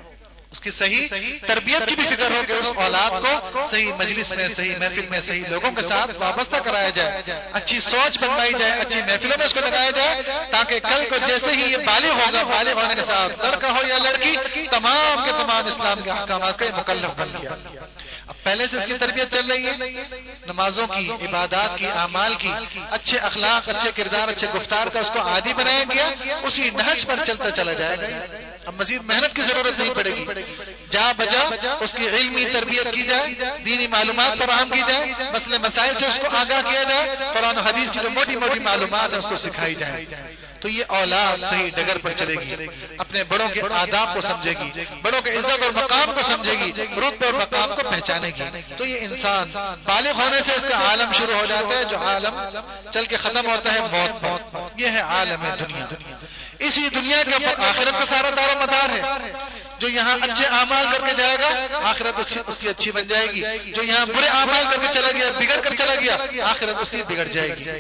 اس کی صحیح تربیت کی بھی فکر ہو کہ اس اولاد کو صحیح مجلس میں, صحیح محفل میں, صحیح لوگوں کے ساتھ وابستہ کرایا جائے, اچھی سوچ بنوائی جائے, اچھی محفلوں میں اس کو لگایا جائے, تاکہ کل کو جیسے ہی یہ بالغ ہوگا, بالغ ہونے کے ساتھ لڑکا ہو یا لڑکی, تمام کے تمام اسلام کے احکامات کا مکلف بن گیا. اب پہلے سے اس کی تربیت چل رہی ہے, نمازوں کی, عبادات کی, اعمال کی, اچھے اخلاق, اچھے کردار, اچھے گفتار کا اس کو عادی بنایا گیا, اسی نہج پر چلتا چلا جائے گا. اب مزید محنت کی ضرورت نہیں پڑے گی, جا بجا اس کی علمی تربیت کی جائے, دینی معلومات فراہم کی جائے, مسئلے مسائل سے اس کو آگاہ کیا جائے, قرآن و حدیث کی جو موٹی موٹی معلومات ہیں اس کو سکھائی جائے. تو یہ اولاد صحیح ڈگر پر چلے گی, اپنے بڑوں کے آداب کو سمجھے گی, بڑوں کے عزت اور مقام کو سمجھے گی, رتبے اور مقام کو پہچانے گی. تو یہ انسان بالغ ہونے سے اس کا عالم شروع ہو جاتا ہے, جو عالم چل کے ختم ہوتا ہے موت پر. یہ ہے عالم دنیا. اسی دنیا کے اوپر آخرت کا سارا دار و مدار ہے. جو یہاں اچھے اعمال کر کے جائے گا آخرت اس کی اچھی بن جائے گی, جو یہاں برے اعمال کر کے چلا گیا, بگڑ کر چلا گیا, آخرت اس کی بگڑ جائے گی.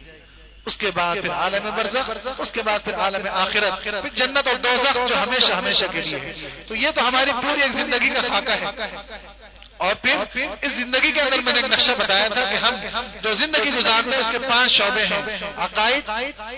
اس کے بعد پھر عالم برزخ, اس کے بعد پھر عالم آخرت, پھر جنت اور دوزخ جو ہمیشہ ہمیشہ کے لیے ہے. تو یہ تو ہماری پوری ایک زندگی کا خاکہ ہے. اور پھر اس زندگی کے اندر میں نے ایک نقشہ بتایا تھا کہ ہم جو زندگی گزارتے ہیں اس کے پانچ شعبے ہیں. عقائد,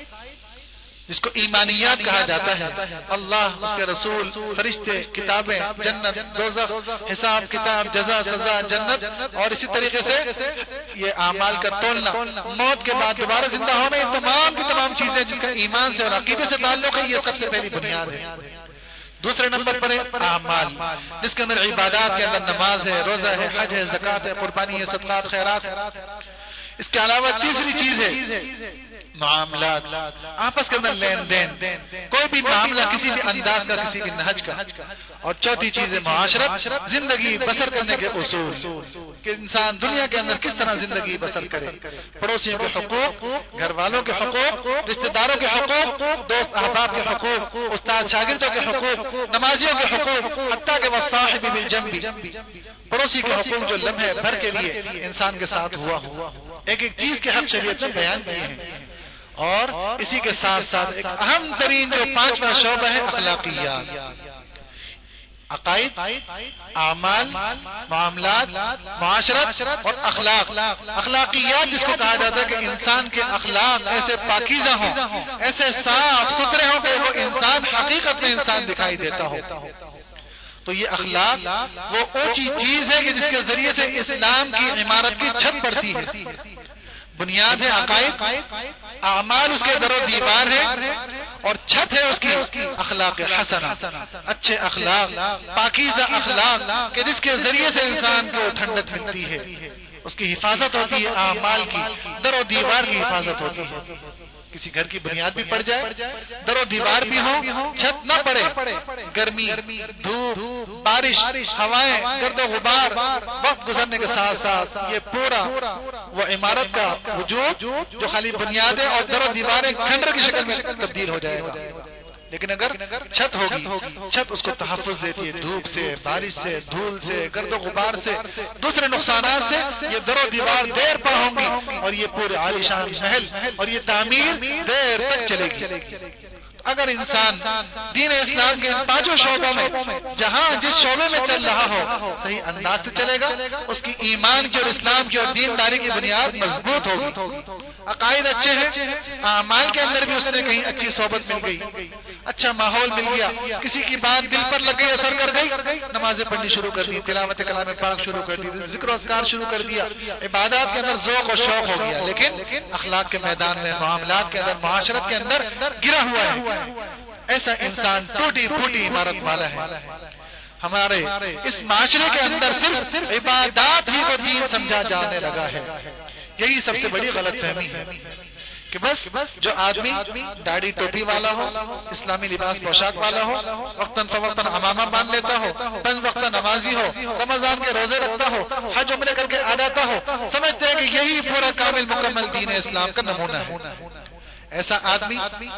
جس کو ایمانیات کہا جاتا ہے, اللہ, اس کے رسول, فرشتے, کتابیں, جنت, دوزخ, حساب کتاب, جزا سزا, جنت, اور اسی طریقے سے یہ اعمال کا تولنا, موت کے بعد دوبارہ زندہ ہونا, یہ تمام کی تمام چیزیں جس کا ایمان سے اور عقیدے سے تعلق ہے, یہ سب سے پہلی بنیاد ہے. دوسرے نمبر پر ہے اعمال, جس کے اندر عبادات کے اندر نماز ہے, روزہ ہے, حج ہے, زکات ہے, قربانی ہے, صدقات, خیرات ہے. اس کے علاوہ تیسری چیز ہے معاملات, آپس کے اندر لین دین, کوئی بھی معاملہ کسی بھی انداز کا, کسی بھی نہج کا. اور چوتھی چیز ہے معاشرت, زندگی بسر کرنے کے اصول, کہ انسان دنیا کے اندر کس طرح زندگی بسر کرے. پڑوسیوں کے حقوق, گھر والوں کے حقوق, رشتہ داروں کے حقوق, دوست احباب کے حقوق, استاد شاگردوں کے حقوق, نمازیوں کے حقوق, حتیٰ کہ والصاحب بالجنب, پڑوسی کے حقوق جو لمحے بھر کے لیے انسان کے ساتھ ہوا ہوا, ایک ایک چیز کے حق شریعت نے بیان کیے ہیں. اور اسی کے ساتھ ساتھ ایک اہم ترین جو پانچواں شعبہ ہے اخلاقیات, عقائد, اعمال, معاملات, معاشرت اور اخلاق. اخلاقیات جس کو کہا جاتا ہے کہ انسان کے اخلاق ایسے پاکیزہ ہوں, ایسے صاف ستھرے ہوں کہ وہ انسان حقیقت میں انسان دکھائی دیتا ہو. تو یہ اخلاق وہ اونچی چیز ہے کہ جس کے ذریعے سے اسلام کی عمارت کی چھت پڑتی ہے. بنیاد ہے عقائد, اعمال اس کے در و دیوار ہے, اور چھت ہے اس کی اخلاق حسنہ, اچھے اخلاق, پاکیزہ اخلاق, کہ جس کے ذریعے سے انسان کو ٹھنڈک ملتی ہے, اس کی حفاظت ہوتی ہے, اعمال کی در و دیوار کی حفاظت ہوتی ہے. کسی گھر کی بنیاد بھی پڑ جائے, در و دیوار بھی ہو, چھت نہ پڑے, گرمی, دھوپ, بارش, ہوائیں, گرد و غبار, وقت گزرنے کے ساتھ ساتھ یہ پورا وہ عمارت کا وجود جو خالی بنیادیں اور در و دیواریں کھنڈر کی شکل میں تبدیل ہو جائے گا. لیکن اگر چھت ہوگی، چھت اس کو تحفظ دیتی ہے دھوپ سے، بارش سے، دھول سے، گرد و غبار سے، دوسرے نقصانات سے. یہ در و دیوار دیر پا ہوں گی اور یہ پورے عالیشان محل اور یہ تعمیر دیر تک چلے گی. اگر انسان دین اسلام کے ان پانچوں شعبوں میں جہاں جس شعبے میں چل رہا ہو صحیح انداز سے چلے گا، اس کی ایمان کی اور اسلام کی اور دینداری کی بنیاد مضبوط ہوگی. عقائد اچھے ہیں، اعمال کے اندر بھی اس نے کہیں اچھی صحبت مل گئی، اچھا ماحول مل گیا، کسی کی بات دل پر لگ گئی، اثر کر گئی، نمازیں پڑھنی شروع کر دی، تلاوت کلام پاک شروع کر دی، ذکر و اذکار شروع کر دیا، عبادات کے اندر ذوق و شوق ہو گیا، لیکن اخلاق کے میدان میں، معاملات کے اندر، معاشرت کے اندر گرا ہوا ہے. ایسا انسان ٹوٹی پھوٹی عمارت والا ہے. ہمارے اس معاشرے کے اندر صرف عبادات ہی کو دین سمجھا جانے لگا ہے. یہی سب سے بڑی غلط فہمی ہے کہ بس جو آدمی داڑھی ٹوپی والا ہو، اسلامی لباس پوشاک والا ہو، وقتاً فوقتاً امامہ باندھ لیتا ہو، پنج وقتاً نمازی ہو، رمضان کے روزے رکھتا ہو، حج عمرے کر کے آ جاتا ہو، سمجھتے ہیں کہ یہی پورا کامل مکمل دین اسلام کا نمونہ ہے. ایسا آدمی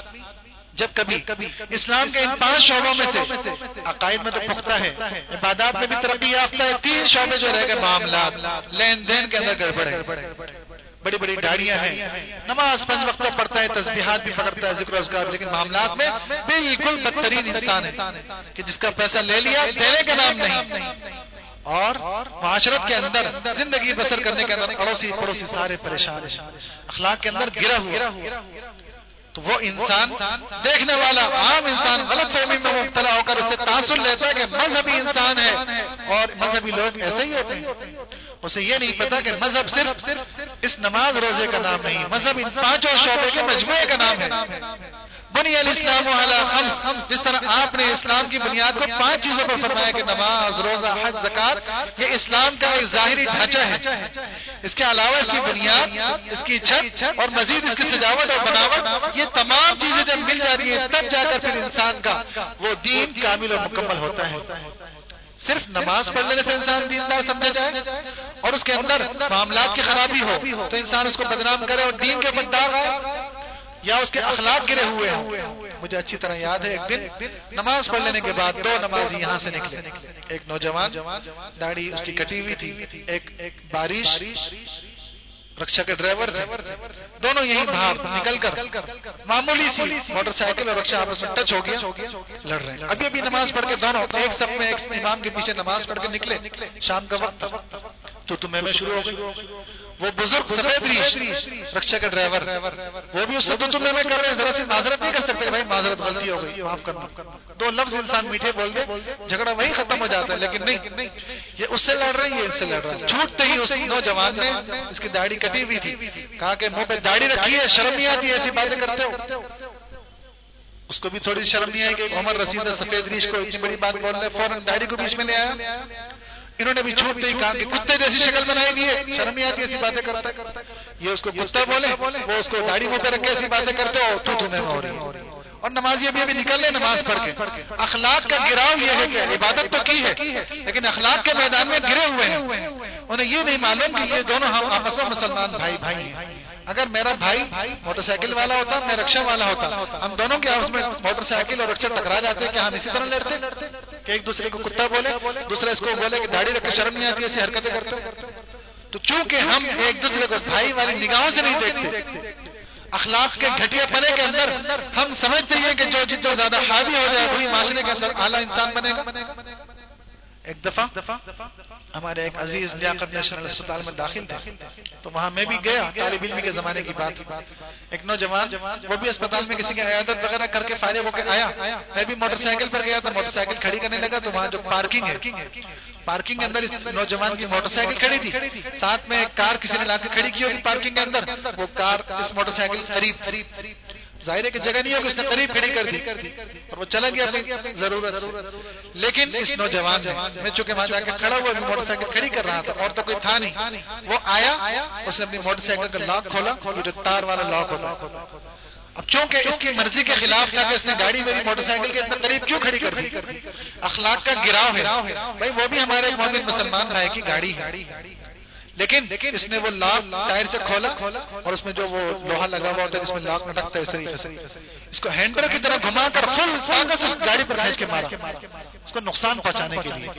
جب کبھی اسلام کے ان پانچ شعبوں میں سے عقائد میں تو پختہ ہے، عبادات میں بھی ترقی یافتہ ہے، تین شعبے جو رہ گئے معاملات، لین دین کے اندر گڑبڑ ہے، بڑی بڑی داڑیاں ہیں، نماز پنج وقت پڑھتا ہے، تسبیحات بھی پکڑتا ہے، ذکر و اذکار، لیکن معاملات میں بالکل بدترین انسان ہے کہ جس کا پیسہ لے لیا دینے کا نام نہیں، اور معاشرت کے اندر زندگی بسر کرنے کے اندر اڑوسی پڑوسی سارے پریشان ہیں، اخلاق کے اندر گرا ہوا. تو وہ انسان دیکھنے والا عام انسان غلط فہمی میں مبتلا ہو کر اس سے تاثر لیتا ہے کہ مذہبی انسان ہے، اور مذہبی لوگ ایسے ہی ہوتے ہیں. اسے یہ نہیں پتا کہ مذہب صرف اس نماز روزے کا نام نہیں، مذہب ان پانچوں شعبے کے مجموعے کا نام ہے. بنی الاسلام علی خمس، جس طرح آپ نے اسلام کی بنیاد کو پانچ چیزوں پر فرمایا کہ نماز، روزہ، حج، زکات، یہ اسلام کا ایک ظاہری ڈھانچہ ہے. اس کے علاوہ اس کی بنیاد، اس کی چھت اور مزید اس کی سجاوٹ اور بناوٹ، یہ تمام چیزیں جب مل جاتی ہیں تب جا کر پھر انسان کا وہ دین کامل اور مکمل ہوتا ہے. صرف نماز پڑھ لینے سے انسان دیندار سمجھا جائے اور اس کے اندر معاملات کی خرابی ہو تو انسان اس کو بدنام کرے اور دین کے اوپر داغ آئے، یا اس کے اخلاق گرے ہوئے ہوں. مجھے اچھی طرح یاد ہے ایک دن نماز پڑھ لینے کے بعد دو نمازی یہاں سے نکلے، ایک نوجوان داڑھی اس کی کٹی ہوئی تھی، ایک بارش رکشا کے ڈرائیور تھے، دونوں یہی باہر نکل کر معمولی سی موٹر سائیکل اور رکشا آپس میں ٹچ ہو گیا، لڑ رہے ہیں. ابھی ابھی نماز پڑھ کے دونوں ایک صف میں ایک امام کے پیچھے نماز پڑھ کے نکلے، شام کا وقت تو تمہیں میں شروع ہو گئی. وہ بزرگ سفید ریش رکشا کا ڈرائیور وہ بھی اس سے تو تمہیں میں کر رہے ہیں، ذرا سی معذرت نہیں کر سکتے بھائی معذرت غلطی ہو گئی معاف کرنا. دو لفظ انسان میٹھے بول دے جھگڑا وہی ختم ہو جاتا ہے، لیکن نہیں، یہ اس سے لڑ رہے ہیں، یہ اس سے لڑ رہا ہے. چھوٹتے ہی اس نوجوان نے، اس کی داڑھی کٹی ہوئی تھی، کہا کہ منہ پہ داڑھی رکھی ہے، شرم نہیں آتی ایسی باتیں کرتے ہو. اس کو بھی تھوڑی شرم نہیں آئی کہ عمر رسید سفید ریش کو اتنی بڑی بات بول رہے، فوراً داڑھی کو بیچ میں لے آیا. انہوں نے بھی چھوٹ نہیں کہا کہ کتے جیسی شکل بنائی ہوئی ہے، شرم نہیں آتی ایسی باتیں کرتا ہے. یہ اس کو کتا بولے، وہ اس کو داڑھی منہ پہ رکھ کے ایسی باتیں کرتے ہو تو تمہیں ہو رہی ہے. اور نمازی ابھی ابھی نکل لے نماز پڑھ کے. اخلاق کا گراؤ یہ ہے کہ عبادت تو کی ہے لیکن اخلاق کے میدان میں گرے ہوئے ہیں. انہیں یہ نہیں معلوم کہ یہ دونوں ہم آپس میں مسلمان بھائی بھائی ہیں. اگر میرا بھائی موٹر سائیکل والا ہوتا، میں رکشا والا ہوتا، ہم دونوں کے آپس میں موٹر سائیکل اور رکشا ٹکرا جاتے کہ ہم اسی طرح لڑتے کہ ایک دوسرے کو کتا بولے، دوسرا اس کو بولے کہ داڑھی رکھ کے شرم نہیں آتی ایسی حرکتیں کرتے. تو چونکہ ہم ایک دوسرے کو بھائی والی نگاہوں سے نہیں دیکھتے، اخلاق کے گھٹیا پنے کے اندر ہم سمجھتے ہیں کہ جو جتنا زیادہ حاوی ہو جائے وہی معاشرے کے اندر اعلیٰ انسان بنے گا. ایک دفعہ ہمارے ایک عزیز لیاقت نیشنل اسپتال میں داخل تھے تو وہاں میں بھی گیا، طالب علم کے زمانے کی بات. ایک نوجوان وہ بھی اسپتال میں کسی کی عیادت وغیرہ کر کے فارغ ہو کے آیا، میں بھی موٹر سائیکل پر گیا تو موٹر سائیکل کھڑی کرنے لگا تو وہاں جو پارکنگ ہے، پارکنگ کے اندر اس نوجوان کی موٹر سائیکل کھڑی تھی، ساتھ میں ایک کار کسی نے لا کے کھڑی کی ہوگی پارکنگ کے اندر. وہ کار اس موٹر سائیکل قریب ظاہر ہے کہ جگہ نہیں ہوگی، اس نے قریب کھڑی کر دی اور وہ چلا گیا اپنی ضرورت سے. لیکن اس نوجوان نے، میں چونکہ وہاں جا کے کھڑا ہوا موٹر سائیکل کھڑی کر رہا تھا اور تو کوئی تھا نہیں، وہ آیا، اس نے اپنی موٹر سائیکل کا لاک کھولا، جو تار والا لاک ہوتا. اب چونکہ اس کی مرضی کے خلاف تھا کہ اس نے گاڑی میری موٹر سائیکل کے اتنا قریب کیوں کھڑی کر دی. اخلاق کا گراؤ ہے بھائی، وہ بھی ہمارے مومن مسلمان بھائی کی گاڑی ہے، لیکن اس نے وہ لاک ٹائر سے کھولا اور اس میں جو وہ لوہا لگا ہوا ہوتا ہے جس میں لاک لٹکتا ہے، اس طریقے سے اس کو ہینڈل کی طرح گھما کر فل پر کھینچ کے مارا اس کو نقصان پہنچانے کے لیے.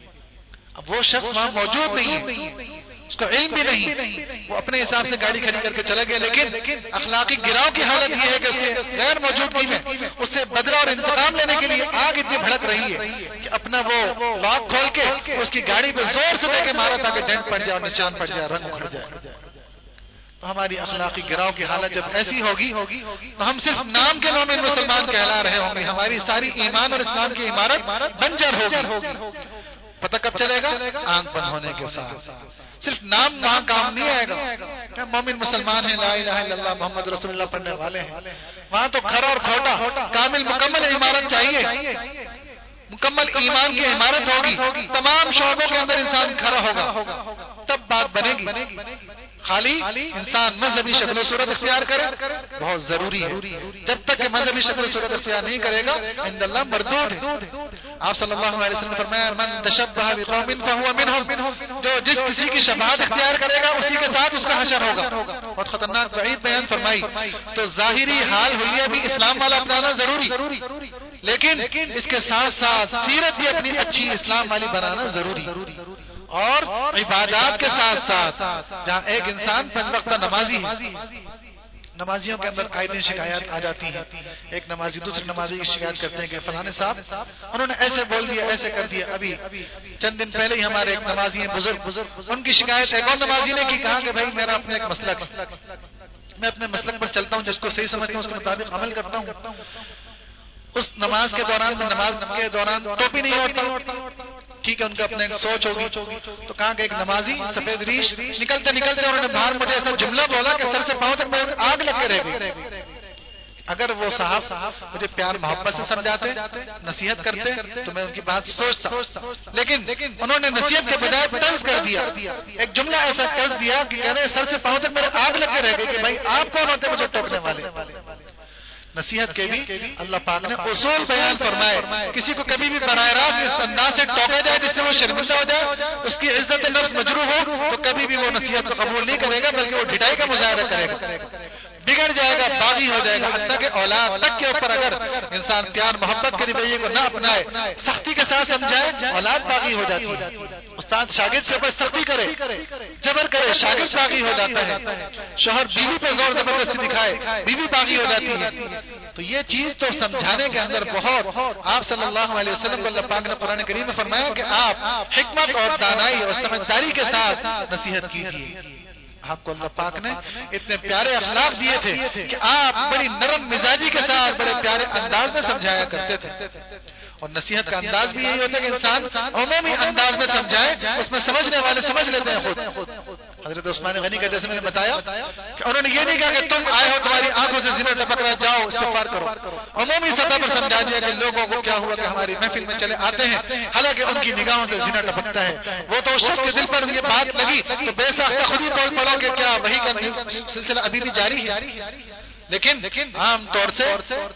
اب وہ شخص وہاں موجود نہیں ہے, اس کو علم بھی نہیں, وہ اپنے حساب سے گاڑی کھڑی کر کے چلا گیا, لیکن اخلاقی گراؤ کی حالت یہ ہے کہ اس کے غیر موجودگی میں اس سے بدلہ اور انتقام لینے کے لیے آگ اتنی بھڑک رہی ہے کہ اپنا وہ لاک کھول کے اس کی گاڑی پہ زور سے دے کے مارا تاکہ ڈینٹ پڑ جائے اور نشان پڑ جائے, رنگ اکھڑ جائے. تو ہماری اخلاقی گراؤ کی حالت جب ایسی ہوگی تو ہم صرف نام کے مومن مسلمان کہلا رہے ہوں گے, ہماری ساری ایمان اور اسلام کی عمارت بنجر ہوگی. پتہ کب چلے گا؟ آنکھ بند ہونے کے ساتھ. صرف نام وہاں کام نہیں آئے گا کہ مومن مسلمان ہیں, لا الہ الا اللہ محمد رسول اللہ پڑھنے والے ہیں. وہاں تو کھرا اور کھوٹا کامل مکمل عمارت چاہیے, مکمل ایمان کی عمارت ہوگی, تمام شعبوں کے اندر انسان کھڑا ہوگا, تب بات بنے گی. خالی انسان مذہبی شکل و صورت اختیار کرے بہت ضروری ہے. جب تک کہ مذہبی شکل و صورت اختیار نہیں کرے گا عند اللہ مردود ہے. آپ صلی اللہ علیہ وسلم نے فرمایا من تشبہ بقوم فہو منہم, جو جس کسی کی شباہت اختیار کرے گا اسی کے ساتھ اس کا حشر ہوگا. بہت خطرناک وعید بیان فرمائی. تو ظاہری حال حلیہ بھی اسلام والا اپنانا ضروری, لیکن اس کے ساتھ ساتھ سیرت بھی اپنی اچھی اسلام والی بنانا ضروری, اور عبادات کے ساتھ ساتھ جہاں ایک انسان پنج وقتہ نمازی ہے, نمازیوں کے اندر آئے دن شکایات آ جاتی ہیں. ایک نمازی دوسرے نمازی کی شکایت کرتے ہیں کہ فلانے صاحب انہوں نے ایسے بول دیا, ایسے کر دیا. ابھی چند دن پہلے ہی ہمارے ایک نمازی ہیں بزرگ, ان کی شکایت ایک اور نمازی نے کی, کہا کہ بھائی میرا اپنا ایک مسلک ہے, میں اپنے مسلک پر چلتا ہوں, جس کو صحیح سمجھتا ہوں اس کے مطابق عمل کرتا ہوں. اس نماز کے دوران میں نماز کے دوران ٹوپی نہیں اوڑھتا. ٹھیک ہے, ان کا اپنا ایک سوچ ہوگی. تو کہاں کہ ایک نمازی سفید ریش نکلتے نکلتے انہوں نے باہر مجھے ایسا جملہ بولا کہ سر سے پاؤں تک میں آگ لگ کے رہ گئی. اگر وہ صاحب مجھے پیار محبت سے سمجھاتے, نصیحت کرتے تو میں ان کی بات سوچتا, لیکن انہوں نے نصیحت کے بجائے طنز کر دیا, ایک جملہ ایسا طنز دیا کہ کہہ رہے سر سے پاؤں تک میرے آگ لگ کے رہ گئی کہ بھائی آپ کون ہوتے مجھے ٹوکنے والے. نصیحت کے بھی اللہ پاک نے اصول بیان فرمائے. کسی کو کبھی بھی براہ راست اس انداز سے ٹوکا جائے جس سے وہ شرمندہ ہو جائے, اس کی عزت نفس مجروح ہو, تو کبھی بھی وہ نصیحت کو قبول نہیں کرے گا, بلکہ وہ ڈھٹائی کا مظاہرہ کرے گا, بگڑ جائے گا, باغی ہو جائے گا. حتیٰ کہ اولاد تک کے اوپر اگر انسان پیار محبت کے رویے کو نہ اپنائے, سختی کے ساتھ سمجھائے, اولاد باغی ہو جاتی ہے. استاد شاگرد کے اوپر سختی کرے, جبر کرے, شاگرد باغی ہو جاتا ہے. شوہر بیوی پہ زور زبردستی دکھائے, بیوی باغی ہو جاتی ہے. تو یہ چیز تو سمجھانے کے اندر بہت, آپ صلی اللہ علیہ وسلم کو اللہ پاک نے قرآن کریم میں فرمایا کہ آپ حکمت اور دانائی اور سمجھداری کے ساتھ نصیحت کیجیے. آپ کو اللہ پاک نے اتنے پیارے اخلاق دیے تھے کہ آپ بڑی نرم مزاجی کے ساتھ بڑے پیارے انداز میں سمجھایا کرتے تھے. اور نصیحت کا انداز بھی یہی ہوتا ہے کہ انسان عمومی انداز میں سمجھائے, اس میں سمجھنے والے سمجھ لیتے ہیں خود. حضرت عثمان غنی کا جیسے میں نے بتایا کہ انہوں نے یہ نہیں کہا کہ تم آئے ہو تمہاری آنکھوں سے زنا ٹپک رہا, جاؤ استغفار کرو. عمومی سطح پر سمجھا دیا کہ لوگوں کو کیا ہوا کہ ہماری محفل میں چلے آتے ہیں, حالانکہ ان کی نگاہوں سے زنا ٹپکتا ہے. وہ تو اس شخص کے دل پر یہ بات لگی تو بے ساختہ خود ہی بول پڑا کہ کیا وہی کا سلسلہ ابھی بھی جاری ہے. لیکن عام طور سے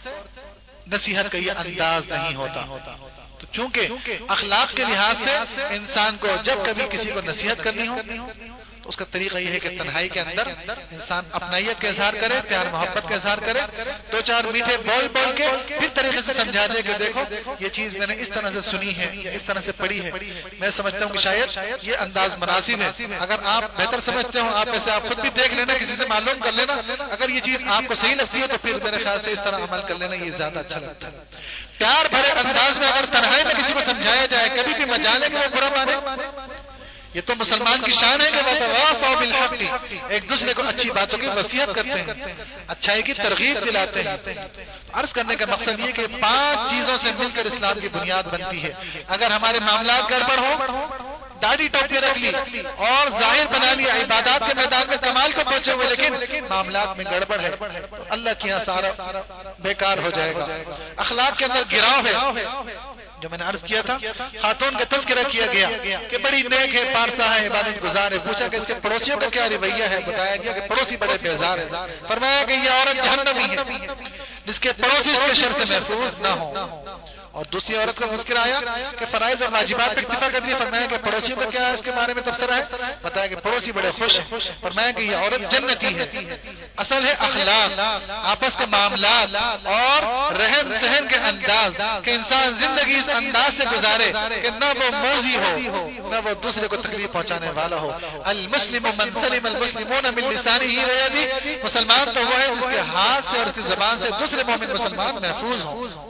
نصیحت کا یہ انداز نہیں ہوتا. تو چونکہ اخلاق کے لحاظ سے انسان کو جب کبھی کسی کو نصیحت کرنی ہو تو اس کا طریقہ یہ ہے کہ تنہائی کے اندر انسان اپنائیت کا اظہار کرے, پیار محبت کا اظہار کرے, دو چار میٹھے بول بول کے پھر طریقے سے سمجھا دے کہ دیکھو یہ چیز میں نے اس طرح سے سنی ہے یا اس طرح سے پڑھی ہے. میں سمجھتا ہوں کہ شاید یہ انداز مناسب ہے. اگر آپ بہتر سمجھتے ہو, آپ ایسے آپ خود بھی دیکھ لینا, کسی سے معلوم کر لینا. اگر یہ چیز آپ کو صحیح لگتی ہے تو پھر میرے خیال سے اس طرح عمل کر لینا یہ زیادہ اچھا لگتا ہے. پیار بھرے انداز میں اگر تنہائی میں کسی کو سمجھایا جائے, کبھی بھی مجالے کہ وہ برا مانے, یہ تو مسلمان کی شان ہے کہ وتواصوا بالحق, ایک دوسرے کو اچھی باتوں کی وصیت کرتے ہیں, اچھائی کی ترغیب دلاتے ہیں. عرض کرنے کا مقصد یہ کہ پانچ چیزوں سے مل کر اسلام کی بنیاد بنتی ہے. اگر ہمارے معاملات گڑبڑ ہو, داڑھی ٹوپی رکھ لی اور ظاہر بنا لیا, عبادات کے میدان میں کمال کو پہنچے ہوئے, لیکن معاملات میں گڑبڑ ہے, تو اللہ کے یہاں سارا بیکار ہو جائے گا. اخلاق کے اندر گراؤ ہے. جو میں نے عرض کیا تھا, خاتون کا تذکرہ کیا گیا کہ بڑی نیک ہے, پارسا ہے, عبادت گزار ہے. پوچھا کہ اس کے پڑوسیوں کا کیا رویہ ہے, بتایا گیا کہ پڑوسی بڑے بیزار ہیں. فرمایا کہ یہ عورت جہنمی ہے جس کے پڑوسی اس کے شر سے محفوظ نہ ہو. اور دوسری عورت کا ذکر آیا کہ فرائض اور واجبات پہ اکتفا کرنی ہے، فرمایا کہ پڑوسیوں کا کیا ہے اس کے بارے میں تبصرہ ہے، بتایا کہ پڑوسی بڑے خوش ہیں، فرمایا کہ یہ عورت جنتی ہے۔ اصل ہے اخلاق، آپس کے معاملات اور رہن سہن کے انداز، کہ انسان زندگی اس انداز سے گزارے کہ نہ وہ موذی ہو نہ وہ دوسرے کو تکلیف پہنچانے والا ہو۔ المسلم من سلم المسلمون من لسانه ويده، مسلمان تو وہ ہے جس کے ہاتھ سے اور اس کی زبان سے دوسرے مومن مسلمان محفوظ ہوں۔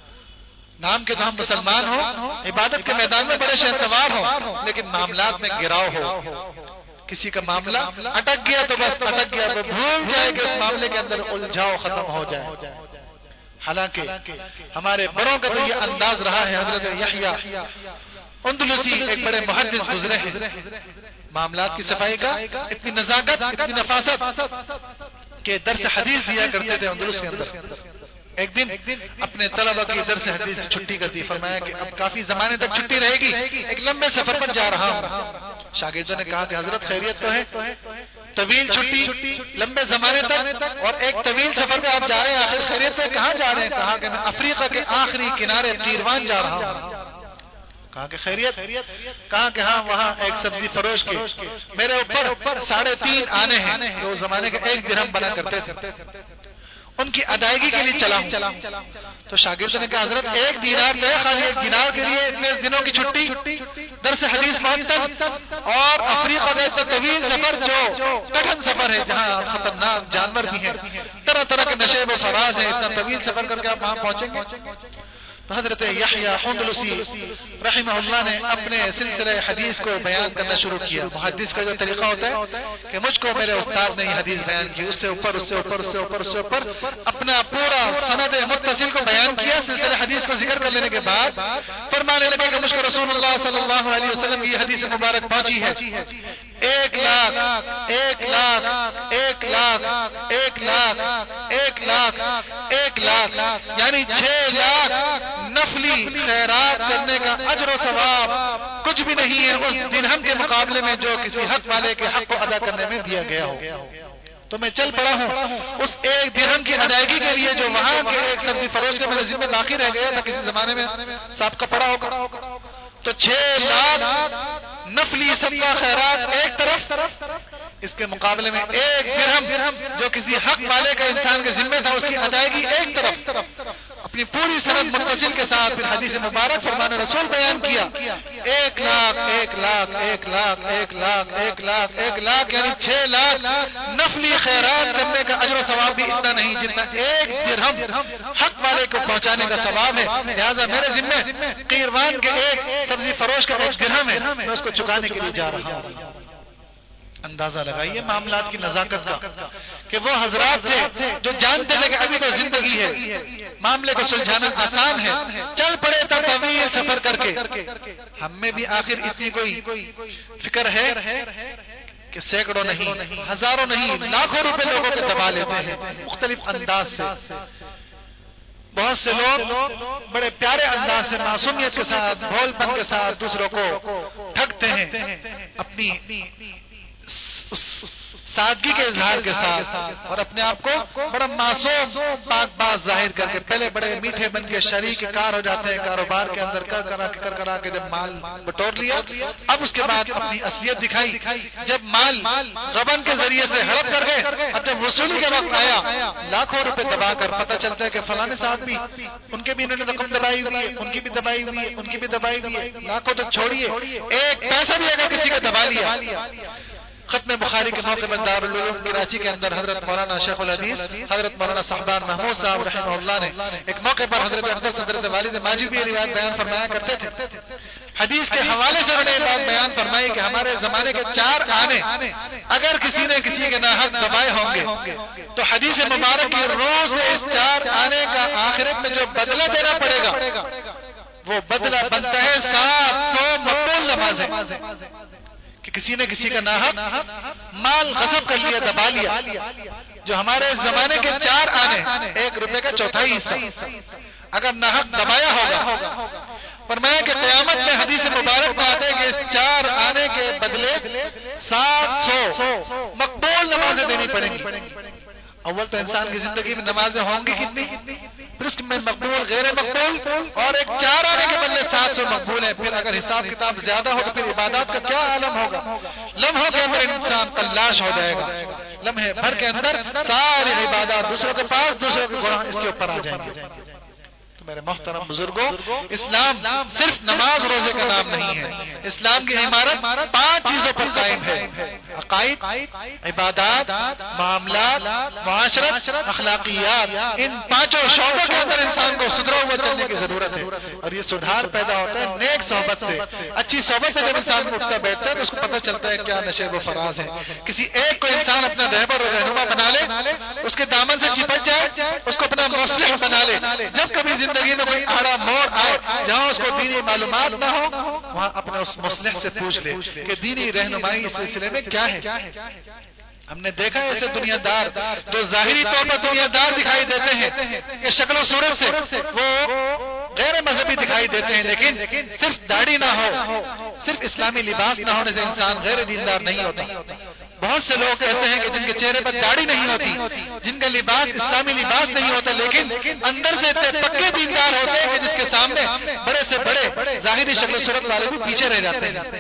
نام کے تو ہم مسلمان ہوں، عبادت کے میدان میں بڑے شہسوار ہوں، لیکن معاملات میں گراؤ ہو، کسی کا معاملہ اٹک گیا تو بس اٹک گیا، تو بھول جائے کہ اس معاملے کے اندر الجھاؤ ختم ہو جائے۔ حالانکہ ہمارے بڑوں کا تو یہ انداز رہا ہے۔ حضرت یحییٰ اندلسی ایک بڑے محدث گزرے ہیں، معاملات کی صفائی کا اتنی نزاکت، اتنی نفاست کہ درس حدیث دیا کرتے تھے اندلس کے اندر۔ ایک دن اپنے طلبہ کی درس حدیث سے چھٹی کر دی، فرمایا کہ اب کافی زمانے تک چھٹی رہے گی، ایک لمبے سفر پر جا رہا ہوں۔ شاگردوں نے کہا کہ حضرت خیریت تو ہے، طویل چھٹی لمبے زمانے تک اور ایک طویل سفر پہ آپ جا رہے ہیں، آخر خیریت تو کہاں جا رہے ہیں؟ کہا کہ میں افریقہ کے آخری کنارے تیروان جا رہا ہوں۔ کہا کہ خیریت؟ کہا کہ ہاں وہاں ایک سبزی فروش کے میرے اوپر ساڑھے تین آنے ہیں، جو زمانے کے ایک درہم بنا کرتے تھے، ان کی ادائیگی کے لیے چلا ہوں۔ تو شاگردوں نے کہا حضرت ایک دینار لے، خالی ایک دینار کے لیے اتنے دنوں کی چھٹی، درس حدیث معطل اور افریقہ کا اتنا طویل سفر جو کٹھن سفر ہے، جہاں خطرناک جانور بھی ہیں، طرح طرح کے نشیب و فراز ہیں، اتنا طویل سفر کر کے آپ وہاں پہنچیں گے؟ تو حضرت یحییٰ اندلسی رحمہ اللہ نے اپنے سلسلہ حدیث کو بیان کرنا شروع کیا۔ محدث کا جو طریقہ ہوتا ہے کہ مجھ کو میرے استاد نے یہ حدیث بیان کی، اس سے اوپر اس سے اوپر اس سے اوپر اس سے اوپر اپنا پورا سند متصل کو بیان کیا۔ سلسلہ حدیث کو ذکر کر لینے کے بعد فرمانے لگے کہ مجھ کو رسول اللہ صلی اللہ علیہ وسلم کی حدیث مبارک پہنچی ہے، ایک لاکھ ایک لاکھ ایک لاکھ ایک لاکھ ایک لاکھ ایک لاکھ یعنی چھ لاکھ نفلی خیرات کرنے کا اجر و ثواب کچھ بھی نہیں ہے اس درہم کے مقابلے میں جو کسی حق والے کے حق کو ادا کرنے میں دیا گیا ہو۔ تو میں چل پڑا ہوں اس ایک درہم کی ادائیگی کے لیے جو وہاں کے ایک سبزی فروش کے میرے ذمہ باقی رہ گیا تھا، کسی زمانے میں سابقہ پڑا ہوگا۔ تو چھ لاکھ نفلی صدقہ خیرات ایک طرف، اس کے مقابلے میں ایک درہم جو کسی حق والے کا انسان کے ذمہ تھا، اس کی ادائیگی ایک طرف۔ اپنی پوری سند متصل کے ساتھ پھر حدیث مبارک فرمان رسول بیان کیا، ایک لاکھ ایک لاکھ ایک لاکھ ایک لاکھ ایک لاکھ ایک لاکھ یعنی چھ لاکھ نفلی خیرات کرنے کا اجر و ثواب بھی اتنا نہیں جتنا ایک درہم حق والے کو پہنچانے کا ثواب ہے۔ لہٰذا میرے ذمہ قیروان کے ایک سبزی فروش کا ایک درہم ہے، میں اس کو چکانے کے لیے جا رہا ہوں۔ اندازہ لگائیے معاملات کی نزاکت کا، کہ وہ حضرات تھے جو جانتے تھے کہ ابھی تو زندگی ہے، معاملے کو سلجھانا آسان ہے، چل پڑے تھا طویل سفر کر کے۔ ہم میں بھی آخر اتنی کوئی فکر ہے کہ سینکڑوں نہیں، ہزاروں نہیں، لاکھوں روپے لوگوں کو دبا لیتے ہیں مختلف انداز سے۔ بہت سے لوگ بڑے پیارے انداز سے معصومیت کے ساتھ، بھول پن کے ساتھ دوسروں کو ٹھگتے ہیں، اپنی سادگی کے اظہار کے ساتھ اور اپنے آپ کو بڑا معصوم پاک باز ظاہر کر کے پہلے بڑے میٹھے بن کے شریک کار ہو جاتے ہیں، کاروبار کے اندر کر کرا کر کرا کے جب مال بٹور لیا، اب اس کے بعد اپنی اصلیت دکھائی، جب مال غبن کے ذریعے سے ہڑپ کر گئے، اب جب وصولی کا وقت آیا لاکھوں روپے دبا کر پتہ چلتا ہے کہ فلانے صاحب بھی ان کے بھی انہوں نے رقم دبائی ہوئی ہے، ان کی بھی دبائی ہوئی ہے، ان کی بھی دبائی ہوئی ہے، لاکھوں تک چھوڑیے ایک پیسہ بھی اگر کسی کا دبا لیا۔ ختم بخاری کے موقع میں دارالعلوم کراچی کے اندر حضرت مولانا شیخ الحدیث حضرت مولانا صاحبان محمود صاحب رحمہ اللہ نے ایک موقع پر حضرت اقدس حضرت والد ماجد بھی روایت بیان فرمایا کرتے تھے۔ حدیث کے حوالے سے انہوں نے بات بیان فرمائی کہ ہمارے زمانے کے چار آنے اگر کسی نے کسی کے ناحق دبائے ہوں گے تو حدیث مبارک کی روح سے اس چار آنے کا آخرت میں جو بدلہ دینا پڑے گا وہ بدلہ بنتا ہے سات سو مقبول نمازیں، کہ کسی نے کسی کا ناحق مال غصب کر لیا، دبا لیا، جو ہمارے زمانے کے چار آنے ایک روپے کا چوتھائی حصہ اگر ناحق دبایا ہوگا، فرمایا کہ قیامت میں حدیث مبارک میں آتے کہ اس چار آنے کے بدلے سات سو مقبول نمازیں دینی پڑیں گی۔ اول تو انسان کی زندگی میں نمازیں ہوں گی کتنی، پھر اس میں مقبول غیر مقبول اور ایک چار آنے کے بدلے سات سو مقبول ہے. پھر اگر حساب کتاب زیادہ ہو تو پھر عبادات کا کیا عالم ہوگا. لمحوں کے اندر انسان تلاش ہو جائے گا. لمحے بھر کے اندر ساری عبادات دوسروں کے پاس, دوسروں کے گناہ اس کے اوپر آ جائیں گے. میرے محترم بزرگوں, اسلام صرف نماز روزے کا نام نہیں ہے. اسلام کی عمارت پانچ چیزوں پر قائم ہے: عقائد, عبادات, معاملات, معاشرت, اخلاقیات. ان پانچوں شعبوں کے اندر انسان کو سدھرا ہوا چلنے کی ضرورت ہے. اور یہ سدھار پیدا ہوتا ہے نیک صحبت سے. اچھی صحبت سے جب انسان اٹھتا بیٹھتا ہے تو اس کو پتہ چلتا ہے کیا نشیب و فراز ہے. کسی ایک کو انسان اپنا رہبر اور رہنما بنا لے, اس کے دامن سے چپٹ جائے, اس کو اپنا مصلح بنا لے. جب کبھی زندگی میں کوئی آڑا موڑ آئے جہاں اس کو دینی معلومات نہ ہو, وہاں اپنے اس مصلح سے پوچھ لے کہ دینی رہنمائی اس سلسلے میں کیا ہے. ہم نے دیکھا ہے ایسے دنیا دار جو ظاہری طور پر دنیا دار دکھائی دیتے ہیں کہ شکل و صورت سے وہ غیر مذہبی دکھائی دیتے ہیں, لیکن صرف داڑھی نہ ہو, صرف اسلامی لباس نہ ہونے سے انسان غیر دیندار نہیں ہوتا. بہت سے لوگ ایسے ہیں کہ جن کے چہرے پر داڑھی نہیں ہوتی, جن کا لباس اسلامی لباس نہیں ہوتا, لیکن اندر سے اتنے پکے دیندار ہوتے ہیں کہ جس کے سامنے بڑے سے بڑے ظاہری شکل و صورت والے بھی پیچھے رہ جاتے ہیں.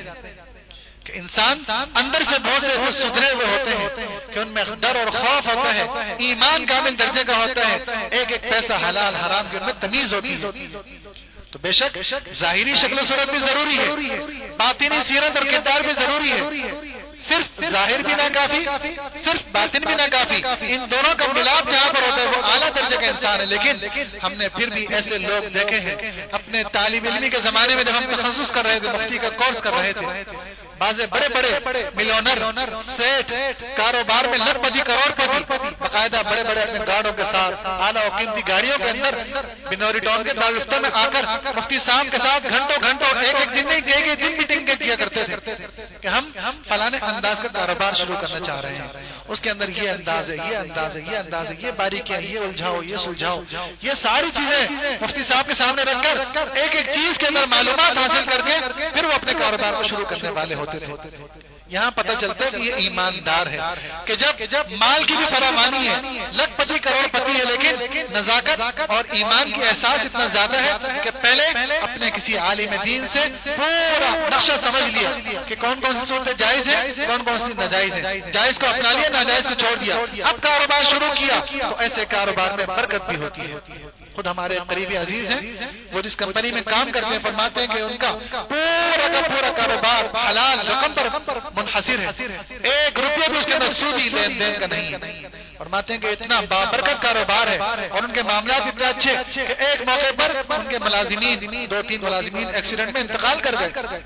کہ انسان اندر سے بہت سے ایسے سدھرے ہوئے ہوتے ہیں کہ ان میں ڈر اور خوف ہوتا ہے, ایمان کامل درجے کا ہوتا ہے, ایک ایک پیسہ حلال حرام کی ان میں تمیز ہوتی ہے. تو بے شک ظاہری شکل و صورت بھی ضروری ہے, باطنی سیرت اور کردار بھی ضروری ہے. صرف ظاہر بھی نہ کافی, صرف باطن بھی نہ کافی, ان دونوں کا ملاپ جہاں پر ہوتا ہے وہ اعلیٰ درجے کا انسان ہے. لیکن ہم نے پھر بھی ایسے لوگ دیکھے ہیں اپنے طالب علمی کے زمانے میں جب ہم تخصص کر رہے تھے, مفتی کا کورس کر رہے تھے, بعض بڑے بڑے ملونر, سیٹ, کاروبار میں لکھ پتی کروڑ پتی, باقاعدہ بڑے بڑے اپنے گاڑیوں کے ساتھ اعلیٰ و قیمتی گاڑیوں کے اندر بنوری ٹاؤن کے دارالفتہ میں آ کر مفتی صاحب کے ساتھ گھنٹوں گھنٹوں ایک ایک دن نہیں ایک ایک دن میٹنگ کیا کرتے تھے کہ ہم فلانے انداز کا کاروبار شروع کرنا چاہ رہے ہیں. اس کے اندر یہ انداز ہے, یہ انداز ہے, یہ انداز ہے, یہ باریکیاں, یہ الجھاؤ, یہ سلجھاؤ, یہ ساری چیزیں مفتی صاحب کے سامنے رکھ کر ایک ایک چیز کے اندر معلومات حاصل کر کے پھر وہ اپنے کاروبار کو شروع کرنے والے ہوتے تھے. یہاں پتہ چلتا ہے کہ یہ ایماندار ہے کہ جب جب مال کی بھی فراوانی ہے, لکھ پتی کروڑ پتی ہے, لیکن نزاکت اور ایمان کی احساس اتنا زیادہ ہے کہ پہلے اپنے کسی عالم دین سے پورا نقشہ سمجھ لیا کہ کون کون سی صورتیں جائز ہے, کون کون سی ناجائز ہے, جائز کو اپنا لیا, ناجائز کو چھوڑ دیا, اب کاروبار شروع کیا. تو ایسے کاروبار میں برکت بھی ہوتی ہے. خود ہمارے قریبی عزیز ہیں, وہ جس کمپنی میں کام کرتے ہیں, فرماتے ہیں کہ ان کا پورا کا پورا کاروبار حلال رقم پر منحصر ہے, ایک روپیہ بھی اس کے اندر سودی لین دین کا نہیں ہے. فرماتے ہیں کہ اتنا بابرکت کاروبار ہے اور ان کے معاملات اتنے اچھے کہ ایک موقع پر ان کے ملازمین, دو تین ملازمین ایکسیڈنٹ میں انتقال کر گئے.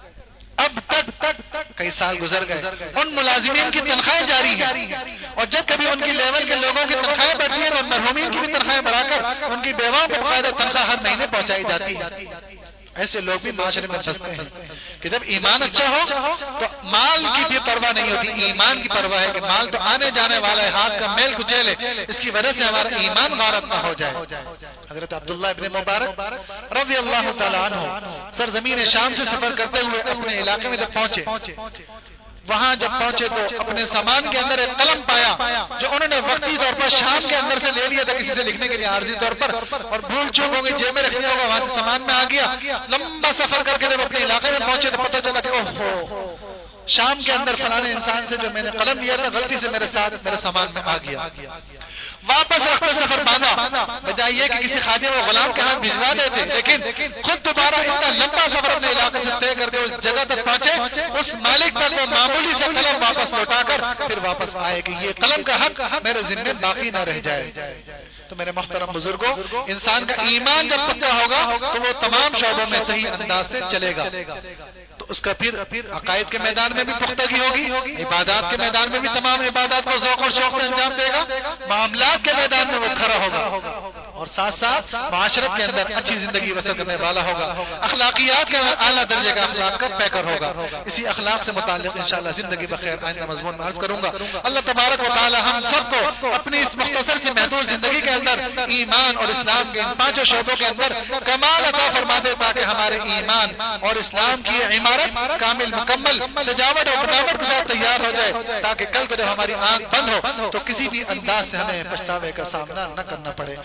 اب تک تک کئی سال گزر گئے, ان ملازمین کی تنخواہیں جاری ہیں, اور جب کبھی ان کی لیول کے لوگوں کی تنخواہیں بڑھتی ہیں تو مرحومین کی بھی تنخواہیں بڑھا کر ان کی بیواؤں کو باقاعدہ تنخواہ ہر مہینے پہنچائی جاتی ہے. ایسے لوگ بھی معاشرے میں پھنستے ہیں کہ جب ایمان اچھا ہو تو مال کی بھی پرواہ نہیں ہوتی, ایمان کی پرواہ ہے کہ مال تو آنے جانے والا ہے, ہاتھ کا میل کچیلے, اس کی وجہ سے ہمارا ایمان غارت نہ ہو جائے. حضرت عبداللہ ابن مبارک رضی اللہ تعالیٰ عنہ سرزمین شام سے سفر کرتے ہوئے اپنے علاقے میں جب پہنچے, وہاں جب پہنچے تو اپنے سامان کے اندر ایک قلم پایا جو انہوں نے وقتی طور پر شام کے اندر سے لے لیا تھا کسی سے لکھنے کے لیے عارضی طور پر, اور بھول چوک ہو گئی, جیب میں رکھنے ہوگا, وہاں سے سامان میں آ گیا. لمبا سفر کر کے جب اپنے علاقے میں پہنچے تو پتہ چلا کہ اوہ شام کے اندر فلانے انسان سے جو میں نے قلم لیا تھا غلطی سے میرے ساتھ میرے سامان میں آ گیا. واپس رکھتے سفر باندھا, بجائے کہ کسی خادم و غلام کے ہاتھ بھجوا دیتے, لیکن خود دوبارہ اتنا لمبا سفر اپنے علاقے سے طے کر کے اس جگہ تک پہنچے, اس مالک تک وہ معمولی سے قلم واپس لوٹا کر پھر واپس آئے کہ یہ قلم کا حق میرے ذمہ باقی نہ رہ جائے. تو میرے محترم بزرگوں, انسان کا ایمان جب پکا ہوگا تو وہ تمام شعبوں میں صحیح انداز سے چلے گا. تو اس کا پھر عقائد کے میدان میں بھی پختگی ہوگی, عبادات کے میدان میں بھی تمام عبادات کو ذوق اور شوق سے انجام دے گا, معاملات کے میدان میں وہ کھڑا ہوگا, اور ساتھ ساتھ معاشرت کے اندر اچھی زندگی بسر کرنے والا ہوگا, اخلاقیات کے اعلیٰ درجے کا اخلاق کا پیکر ہوگا. اسی اخلاق سے متعلق انشاءاللہ زندگی بخیر آئندہ مضمون میں عرض کروں گا. اللہ تبارک و تعالی ہم سب کو اپنی اس مختصر سی محدود زندگی کے اندر ایمان اور اسلام کے ان پانچوں شعبوں کے اندر کمال عطا فرما دے, تاکہ ہمارے ایمان اور اسلام کی عمارت کامل مکمل سجاوٹ اور بناوٹ کے ساتھ تیار ہو جائے, تاکہ کل کو جب ہماری آنکھ بند ہو تو کسی بھی انداز سے ہمیں پچھتاوے کا سامنا نہ کرنا پڑے. اللہ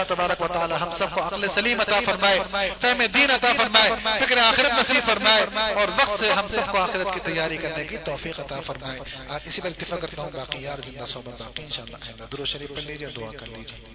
तबारक व तआला हम सबको अक्ल सलीम अता फरमाए, फहम दीन अता फरमाए, फिक्र आखिरत नसीब फरमाए और वक्त से हम सबको आखिरत की तैयारी करने की तौफीक अता फरमाए। आज इसी पर इत्तिफाक करता हूँ, बाकी यार जिंदा सोबत बाकी इंशाअल्लाह। दुरूद शरीफ पढ़ लीजिए, दुआ कर लीजिए।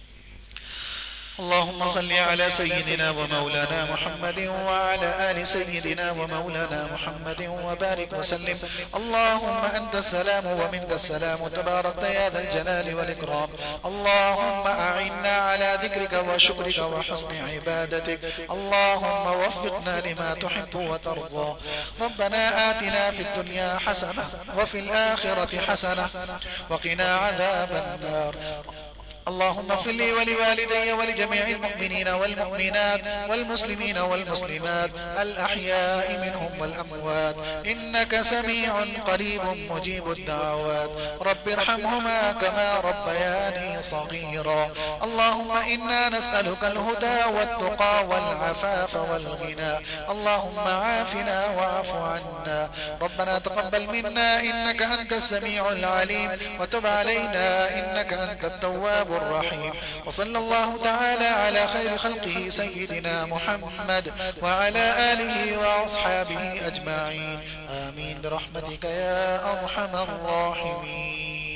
اللهم صل على سيدنا ومولانا محمد وعلى آل سيدنا ومولانا محمد وبارك وسلم. اللهم أنت السلام ومنك السلام، تبارك يا ذا الجلال والإكرام. اللهم أعنا على ذكرك وشكرك وحسن عبادتك. اللهم وفقنا لما تحب وترضى. ربنا آتنا في الدنيا حسنة وفي الآخرة حسنة وقنا عذاب النار. اللهم اغفر لي ولوالدي ولجميع المؤمنين والمؤمنات والمسلمين والمسلمات الأحياء منهم والأموات، إنك سميع قريب مجيب الدعوات. رب ارحمهما كما ربياني صغيرا. اللهم إنا نسألك الهدى والتقى والعفاف والغنى. اللهم عافنا واعف عنا. ربنا تقبل منا إنك أنت السميع العليم، وتب علينا إنك أنت التواب الرحيم. وصلى الله تعالى على خير خلقه سيدنا محمد وعلى آله وأصحابه أجمعين. آمين برحمتك يا أرحم الراحمين.